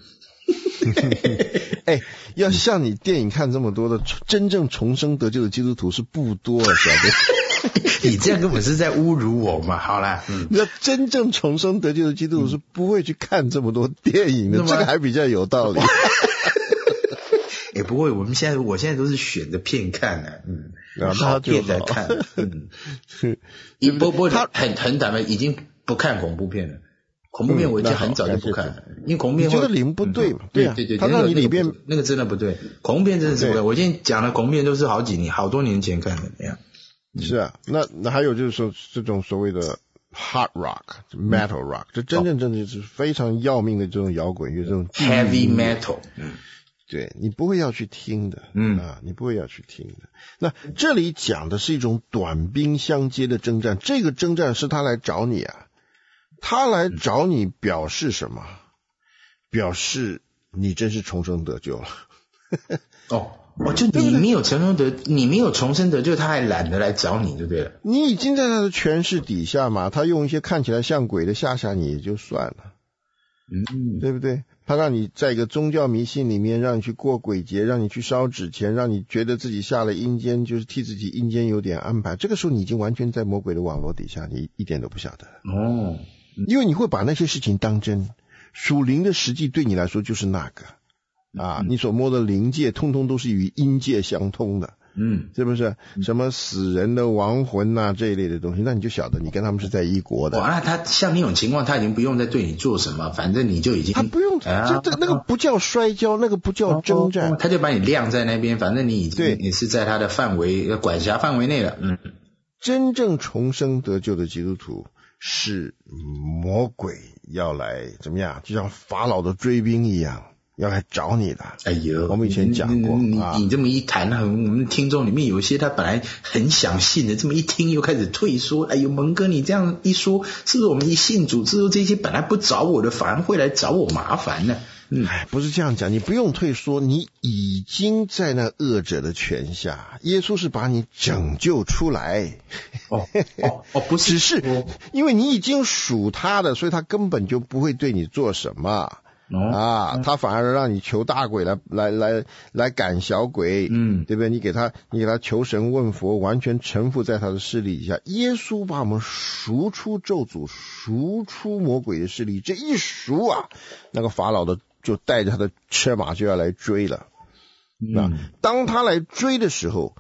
哎，要像你电影看这么多的真正重生得救的基督徒是不多啊，小贝。 你这样根本是在侮辱我嘛？好啦，嗯， 那真正重生得救的基督徒是不会去看这么多电影的，嗯、这个还比较有道理。 也、欸、不会，我们现在我现在都是选的片看的、啊，嗯， 然后好片在看，嗯，一不不，他很很坦白，已经不看恐怖片了。恐怖片我已经很早就不看了，嗯、因为恐怖片你觉得灵不对嘛？嗯、对啊，对对，他让你里边、那个、 那个真的不对，恐怖片真的是不对。我今天讲的恐怖片都是好几年、好多年前看的那样。 嗯、是啊，那那还有就是说这种所谓的 hard rock、metal rock，、嗯、这真正真的是非常要命的这种摇滚乐，这种 heavy metal， 嗯。 对，你不会要去听的， 嗯啊，你不会要去听的。那这里讲的是一种短兵相接的征战，这个征战是他来找你啊，他来找你表示什么？表示你真是重生得救了。 哦，哦，就你没有重生得，你没有重生得救，他还懒得来找你，对不对？ 你已经在他的权势底下嘛，他用一些看起来像鬼的吓吓你也就算了， 嗯， 对不对？他让你在一个宗教迷信里面，让你去过鬼节，让你去烧纸钱，让你觉得自己下了阴间，就是替自己阴间有点安排。这个时候你已经完全在魔鬼的网络底下，你一点都不晓得哦， 因为你会把那些事情当真。属灵的实际对你来说就是那个啊，你所摸的灵界，通通都是与阴界相通的。 嗯， 是不是？什么死人的亡魂啊这一类的东西，那你就晓得你跟他们是在一国的。 哇，那他像那种情况，他已经不用再对你做什么，反正你就已经他不用，啊、这这那个不叫摔跤，那个不叫征战， 哦哦、他就把你晾在那边，反正你已经你是在他的范围管辖范围内了。嗯， 真正重生得救的基督徒是魔鬼要来怎么样，就像法老的追兵一样。要来找你的， 哎呦， 我们以前讲过， 你、 啊、 你这么一谈，我们听众里面有一些他本来很想信的，这么一听又开始退缩。哎呦，蒙哥你这样一说，是不是我们一信主之后，这些本来不找我的，反而会来找我麻烦呢？ 嗯，哎，不是这样讲，你不用退缩，你已经在那恶者的权下，耶稣是把你拯救出来。 哦哦哦，不是， 只是因为你已经属他的，所以他根本就不会对你做什么。 哦、 啊，他反而让你求大鬼来来来来赶小鬼， 嗯， 对不对？你给他你给他求神问佛，完全臣服在他的势力底下。耶稣把我们赎出咒诅，赎出魔鬼的势力，这一赎啊，那个法老的就带着他的车马就要来追了。那、嗯、当他来追的时候，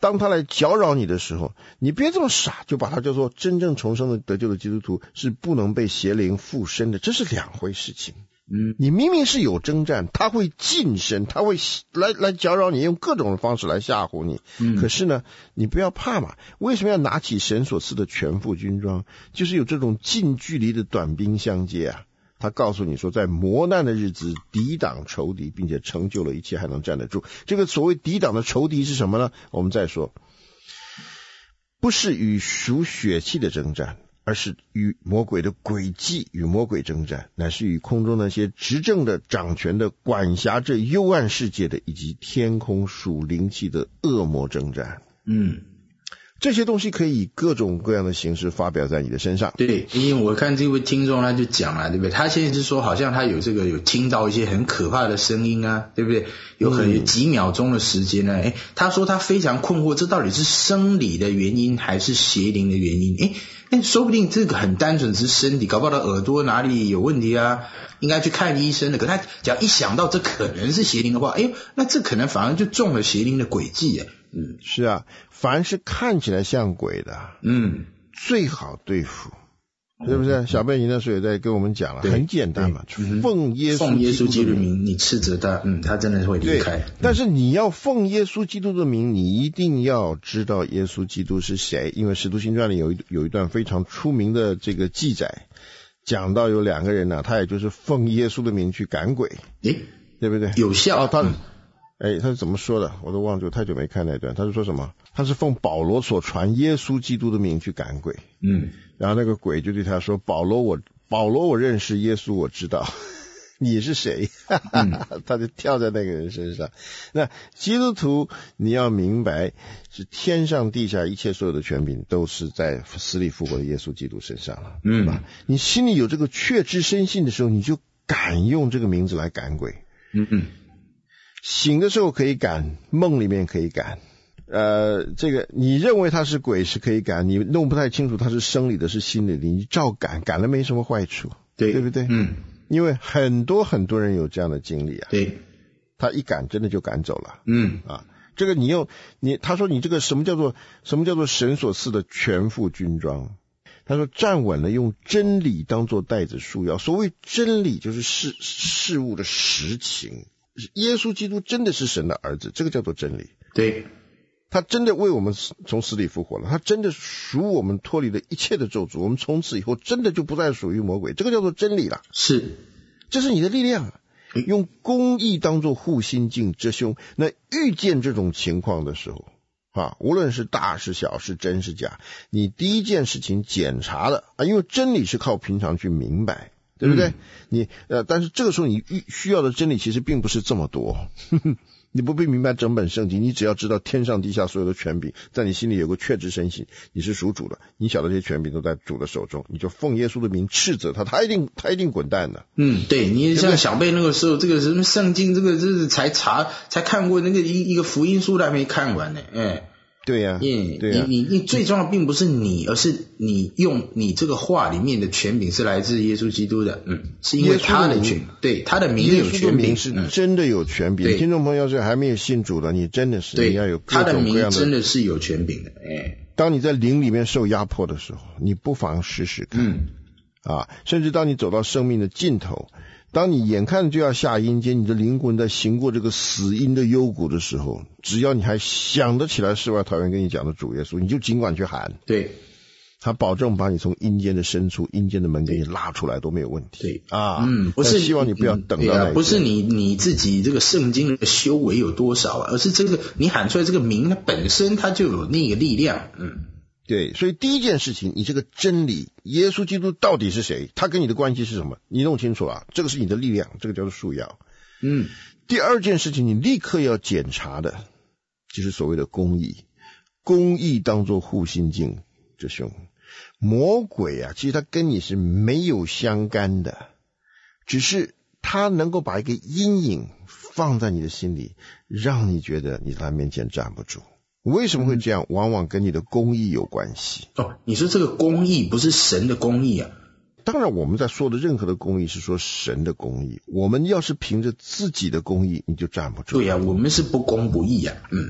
当他来搅扰你的时候，你别这么傻，就把他叫做真正重生的得救的基督徒是不能被邪灵附身的，这是两回事情。 嗯， 你明明是有征战，他会近身，他会来来搅扰你，用各种的方式来吓唬你。 嗯， 可是呢，你不要怕嘛。为什么要拿起神所赐的全副军装？就是有这种近距离的短兵相接啊。他告诉你说，在磨难的日子抵挡仇敌，并且成就了一切，还能站得住。这个所谓抵挡的仇敌是什么呢？我们再说，不是与属血气的征战，而是与魔鬼的诡计与魔鬼征战，乃是与空中那些执政的、掌权的、管辖这幽暗世界的，以及天空属灵气的恶魔征战。 嗯， 这些东西可以以各种各样的形式发表在你的身上。 对，因为我看这位听众他就讲了，对不对？他现在是说好像他有这个有听到一些很可怕的声音啊，对不对？有很有几秒钟的时间呢，哎、嗯，他说他非常困惑，这到底是生理的原因还是邪灵的原因？哎，那说不定这个很单纯是身体，搞不好他耳朵哪里有问题啊，应该去看医生的。可他只要一想到这可能是邪灵的话，哎呦，那这可能反而就中了邪灵的诡计啊。 嗯，是啊，凡是看起来像鬼的，嗯，最好对付，是不是？小贝，你那时候也在跟我们讲了，很简单嘛，奉耶稣奉耶稣基督的名，你斥责他，嗯，他真的会离开。 但是你要奉耶稣基督的名，你一定要知道耶稣基督是谁，因为《使徒行传》里有一有一段非常出名的这个记载，讲到有两个人呢、啊，他也就是奉耶稣的名去赶鬼， 诶， 对不对？ 有效。 哦，他。嗯哎，他是怎么说的？我都忘记，我太久没看那段。他是说什么？他是奉保罗所传耶稣基督的名去赶鬼。嗯，然后那个鬼就对他说：“保罗我，保罗我认识，耶稣我知道，你是谁？”嗯、他就跳在那个人身上。那基督徒你要明白，是天上地下一切所有的权柄都是在死里复活的耶稣基督身上了。嗯，吧？你心里有这个确知深信的时候，你就敢用这个名字来赶鬼。嗯嗯。醒的时候可以赶，梦里面可以赶，呃，这个你认为他是鬼是可以赶，你弄不太清楚他是生理的是心理的，你照赶，赶了没什么坏处， 对， 对不对？嗯，因为很多很多人有这样的经历啊， 对， 他一赶真的就赶走了，嗯啊，这个你用你他说你这个什么叫做什么叫做神所赐的全副军装？他说站稳了，用真理当作带子束腰。所谓真理就是事事物的实情。耶稣基督真的是神的儿子，这个叫做真理。 对， 他真的为我们从死里复活了，他真的赎我们脱离了一切的咒诅，我们从此以后真的就不再属于魔鬼，这个叫做真理了。 是， 这是你的力量，用公义当作护心镜遮胸。那遇见这种情况的时候啊，无论是大是小，是真是假，你第一件事情检查的啊，因为真理是靠平常去明白。对不对？嗯、你呃，但是这个时候你需要的真理其实并不是这么多，呵呵，你不必明白整本圣经，你只要知道天上地下所有的权柄，在你心里有个确知深信，你是属主的，你晓得这些权柄都在主的手中，你就奉耶稣的名斥责他，他一定他一定滚蛋的。嗯， 对，你像小贝那个时候，这个什么圣经，这个这是才查才看过那个一一个福音书都还没看完呢，哎。 对呀、啊， 嗯， 对呀、啊， 你你你最重要的并不是你，而是你用你这个话里面的权柄是来自耶稣基督的，嗯，是因为他的权，对他的名有权柄， 是真的有权柄。嗯、听众朋友是还没有信主的，你真的是你要有各种各样的， 他的名真的是有权柄的，哎， 当你在灵里面受压迫的时候，你不妨试试看，嗯，啊，甚至当你走到生命的尽头。当你眼看就要下阴间，你的灵魂在行过这个死阴的幽谷的时候，只要你还想得起来世外桃源跟你讲的主耶稣，你就尽管去喊， 对， 他保证把你从阴间的深处、阴间的门给你拉出来都没有问题。 对啊， 嗯，不是希望你不要等到那、 啊、不是你你自己这个圣经的修为有多少啊，而是这个你喊出来这个名，它本身它就有那个力量，嗯。 对，所以第一件事情，你这个真理，耶稣基督到底是谁？他跟你的关系是什么？你弄清楚了，这个是你的力量，这个叫做束腰。嗯。第二件事情，你立刻要检查的，就是所谓的公义。公义当作护心镜遮胸。魔鬼啊，其实他跟你是没有相干的，只是他能够把一个阴影放在你的心里，让你觉得你在他面前站不住。为什么会这样？往往跟你的公义有关系。 哦，你说这个公义不是神的公义啊？ 当然我们在说的任何的公义是说神的公义，我们要是凭着自己的公义，你就站不住。 对啊，我们是不公不义啊。嗯，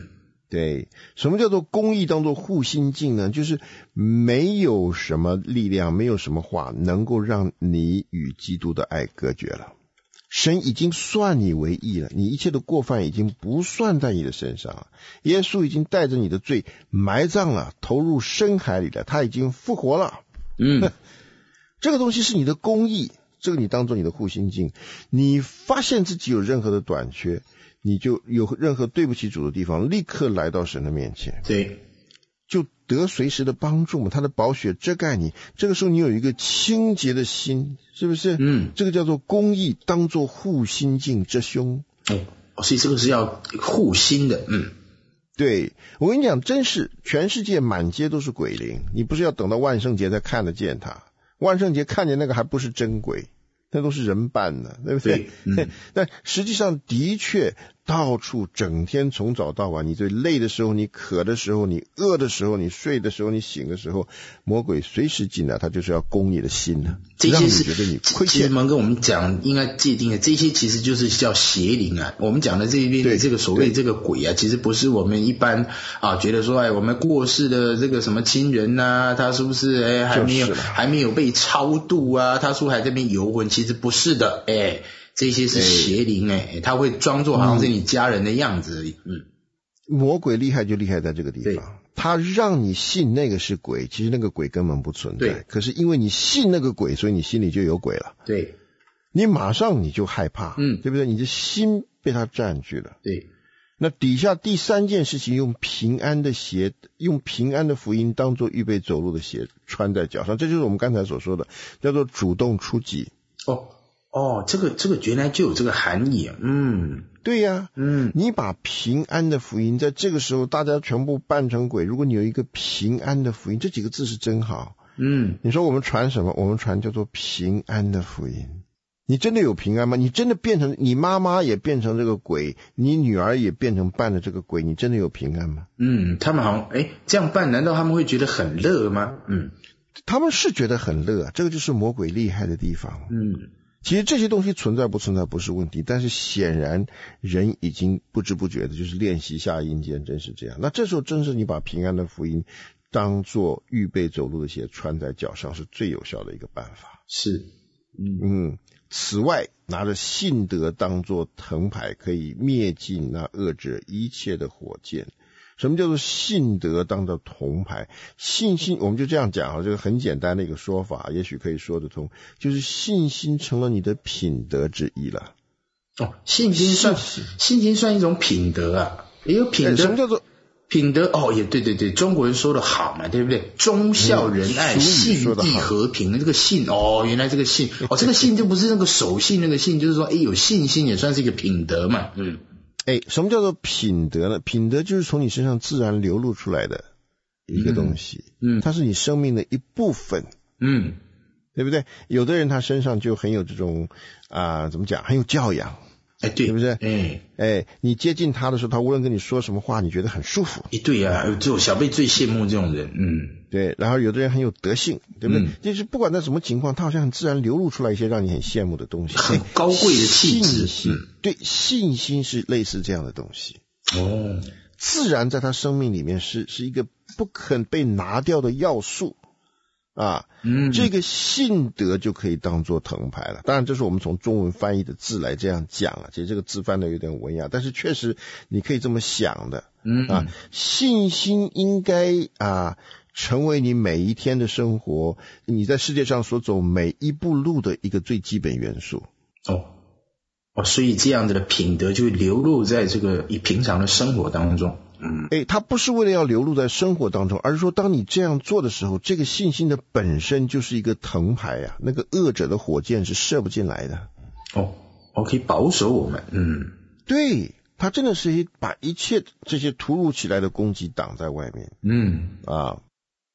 对，什么叫做公义当做护心镜呢？就是没有什么力量，没有什么话能够让你与基督的爱隔绝了。神已经算你为义了，你一切的过犯已经不算在你的身上了。耶稣已经带着你的罪埋葬了，投入深海里了，他已经复活了。 嗯， 这个东西是你的公义，这个你当做你的护心镜。你发现自己有任何的短缺，你就有任何对不起主的地方，立刻来到神的面前， 对， 就得随时的帮助嘛。他的宝血遮盖你，这个时候你有一个清洁的心，是不是？ 嗯， 这个叫做公义，当做护心镜遮胸。 哦，所以这个是要护心的。嗯， 对，我跟你讲，真是全世界满街都是鬼灵，你不是要等到万圣节才看得见他，万圣节看见那个还不是真鬼，那都是人扮的，对不对？对，嗯，但实际上的确到处整天从早到晚，你最累的时候，你渴的时候，你饿的时候，你睡的时候，你醒的时候，魔鬼随时进来，他就是要攻你的心呢， 这些是让你觉得你亏欠。 其实们跟我们讲应该界定的，这些其实就是叫邪灵啊。我们讲的这边的这个所谓这个鬼啊，其实不是我们一般啊觉得说，哎，我们过世的这个什么亲人啊，他是不是哎还没有、就是、还没有被超度啊，他是不是还在那边游魂？其实不是的，哎。这些是邪灵哎，他会装作好像是你家人的样子而已。嗯， 魔鬼厉害就厉害在这个地方，他让你信那个是鬼，其实那个鬼根本不存在。可是因为你信那个鬼，所以你心里就有鬼了。 对， 你马上你就害怕， 嗯， 对不对？你的心被他占据了。 对， 那底下第三件事情，用平安的鞋，用平安的福音当做预备走路的鞋穿在脚上，这就是我们刚才所说的，叫做主动出击。 哦。哦，这个这个原来就有这个含义啊，嗯， 对呀、啊， 嗯， 你把平安的福音在这个时候大家全部扮成鬼，如果你有一个平安的福音，这几个字是真好， 嗯， 你说我们传什么？我们传叫做平安的福音。你真的有平安吗？你真的变成你妈妈也变成这个鬼，你女儿也变成扮了这个鬼，你真的有平安吗？ 嗯，他们好像哎这样办，难道他们会觉得很乐吗？嗯， 他们是觉得很乐，这个就是魔鬼厉害的地方。 嗯。 其实这些东西存在不存在不是问题，但是显然人已经不知不觉的就是练习下阴间，真是这样。那这时候真是你把平安的福音当作预备走路的鞋穿在脚上，是最有效的一个办法。 是， 嗯嗯。此外，拿着信德当作藤牌，可以灭尽那恶者一切的火箭。什么叫做信德当作铜牌？信心，我们就这样讲啊，这个很简单的一个说法，也许可以说得通，就是信心成了你的品德之一了。 哦，信心算信心算一种品德啊，也有品德。 什么叫做品德？哦，也对对对，中国人说的好嘛，对不对？忠孝仁爱、信义和平的这个信，哦，原来这个信，哦，这个信就不是那个守信那个信，就是说，哎，有信心也算是一个品德嘛，嗯。 哎，什么叫做品德呢？品德就是从你身上自然流露出来的一个东西， 嗯， 它是你生命的一部分， 嗯， 对不对？有的人他身上就很有这种啊、呃，怎么讲，很有教养， 哎，对， 对不对？ 哎哎，你接近他的时候，他无论跟你说什么话，你觉得很舒服。 哎，对呀、啊，就小贝最羡慕这种人，嗯， 对。然后有的人很有德性，对不对？ 嗯、 就是不管在什么情况，他好像很自然流露出来一些让你很羡慕的东西， 很高贵的气质。 信心、嗯，对，信心是类似这样的东西。 哦， 自然在他生命里面是是一个不肯被拿掉的要素。啊， 嗯， 这个信德就可以当作藤牌了。当然，这是我们从中文翻译的字来这样讲啊，其实这个字翻的有点文雅，但是确实你可以这么想的。 嗯啊，信心应该啊成为你每一天的生活，你在世界上所走每一步路的一个最基本元素。 哦哦，所以这样子的品德就流露在这个以平常的生活当中。嗯， 哎，它不是为了要流露在生活当中，而是说当你这样做的时候，这个信心的本身就是一个藤牌啊，那个恶者的火箭是射不进来的。 哦，哦，可以保守我们。嗯， 对，它真的是把一切这些突如其来的攻击挡在外面。 嗯啊。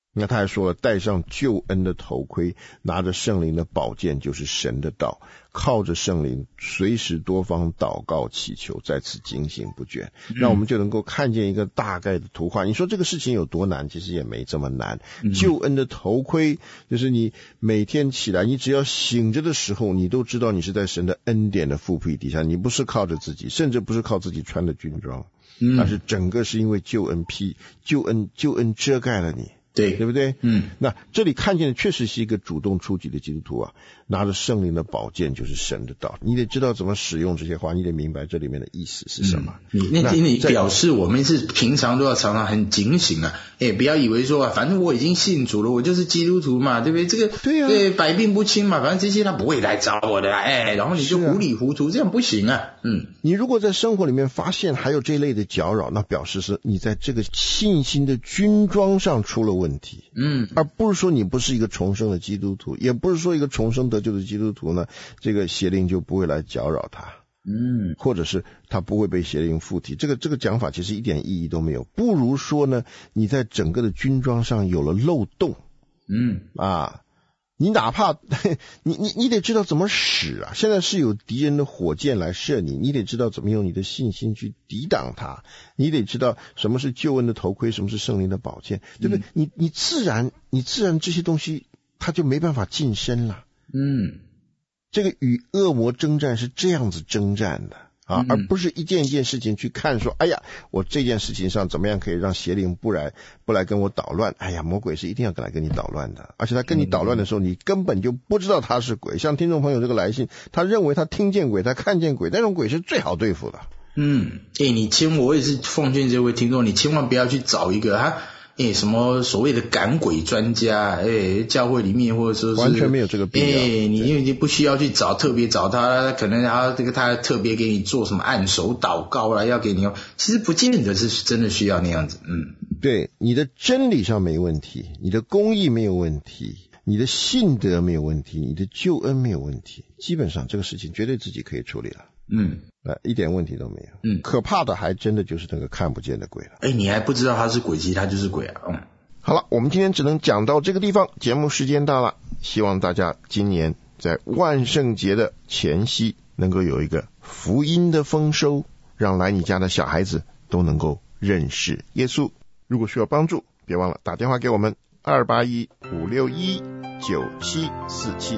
那他还说了，戴上救恩的头盔，拿着圣灵的宝剑，就是神的道，靠着圣灵随时多方祷告祈求，在此警醒不倦。那、嗯、我们就能够看见一个大概的图画。你说这个事情有多难？其实也没这么难。嗯、救恩的头盔就是你每天起来，你只要醒着的时候，你都知道你是在神的恩典的覆庇底下，你不是靠着自己，甚至不是靠自己穿的军装，而是整个是因为救恩披救恩救恩遮盖了你。 对， 对不对？ 嗯， 那这里看见的确实是一个主动出击的基督徒啊，拿着圣灵的宝剑，就是神的道。你得知道怎么使用这些话，你得明白这里面的意思是什么。 嗯、你那你表示我们是平常都要常常很警醒啊，哎，不要以为说啊，反正我已经信主了，我就是基督徒嘛，对不对？这个对啊， 对百病不侵嘛，反正这些他不会来找我的，哎，然后你就糊里糊涂，啊、这样不行啊。嗯， 你如果在生活里面发现还有这一类的搅扰，那表示是你在这个信心的军装上出了问题。 嗯。 而不是说你不是一个重生的基督徒，也不是说一个重生得救的基督徒呢，这个邪灵就不会来搅扰他， 嗯， 或者是他不会被邪灵附体。这个这个讲法其实一点意义都没有，不如说呢，你在整个的军装上有了漏洞， 嗯啊，你哪怕你你你得知道怎么使啊！现在是有敌人的火箭来射你，你得知道怎么用你的信心去抵挡它。你得知道什么是救恩的头盔，什么是圣灵的宝剑，对不对？嗯、你你自然你自然这些东西它就没办法近身了。 嗯， 这个与恶魔征战是这样子征战的。啊，而不是一件一件事情去看说，哎呀，我这件事情上怎么样可以让邪灵不来不来跟我捣乱？哎呀，魔鬼是一定要来跟你捣乱的，而且他跟你捣乱的时候，你根本就不知道他是鬼。像听众朋友这个来信，他认为他听见鬼，他看见鬼，那种鬼是最好对付的。 嗯，哎，你千万，我也是奉劝这位听众，你千万不要去找一个哈。哎，什么所谓的赶鬼专家？哎，教会里面或者说是完全没有这个必要。 哎，你因为你不需要去找，特别找他，可能他这个他特别给你做什么按手祷告啦，要给你，其实不见得是真的需要那样子。嗯， 对，你的真理上没问题，你的公义没有问题，你的信德没有问题，你的救恩没有问题，基本上这个事情绝对自己可以处理了。 嗯， 呃，一点问题都没有。 嗯， 可怕的还真的就是那个看不见的鬼了。 哎，你还不知道他是鬼，其实他就是鬼啊。嗯， 好了，我们今天只能讲到这个地方，节目时间到了，希望大家今年在万圣节的前夕能够有一个福音的丰收，让来你家的小孩子都能够认识耶稣。如果需要帮助，别忘了打电话给我们二八一五六一九七四七。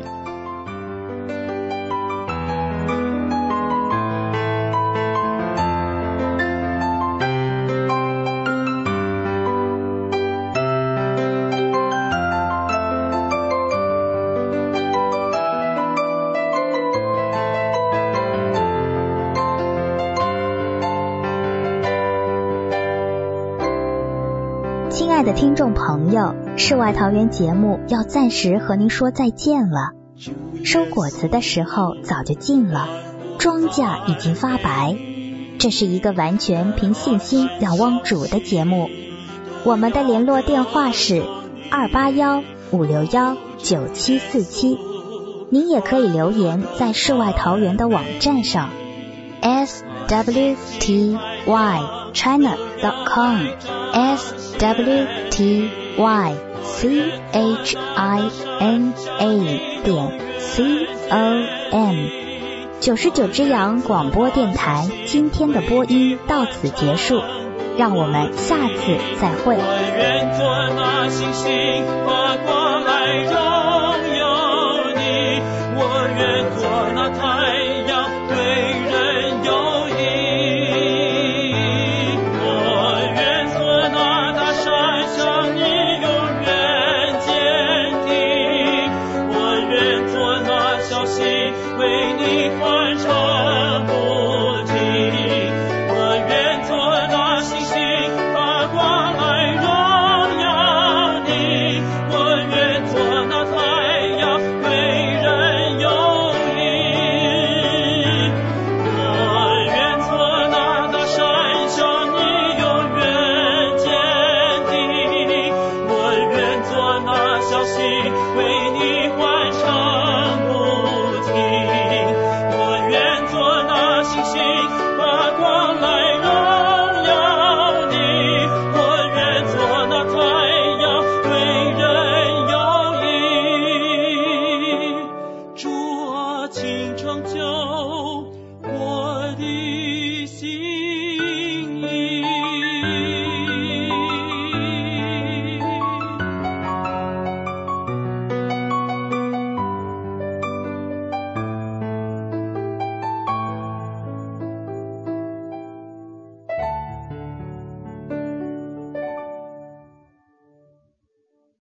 亲爱的听众朋友，世外桃源节目要暂时和您说再见了。收果子的时候早就近了，庄稼已经发白。这是一个完全凭信心仰望主的节目。我们的联络电话是二八一五六一九七四七。您也可以留言在世外桃源的网站上 s w t y china dot com s w t y c h i n a 点 c o m。 九十九只羊广播电台今天的播音到此结束，让我们下次再会。 我愿做那星星，发光来荣耀你，我愿做那太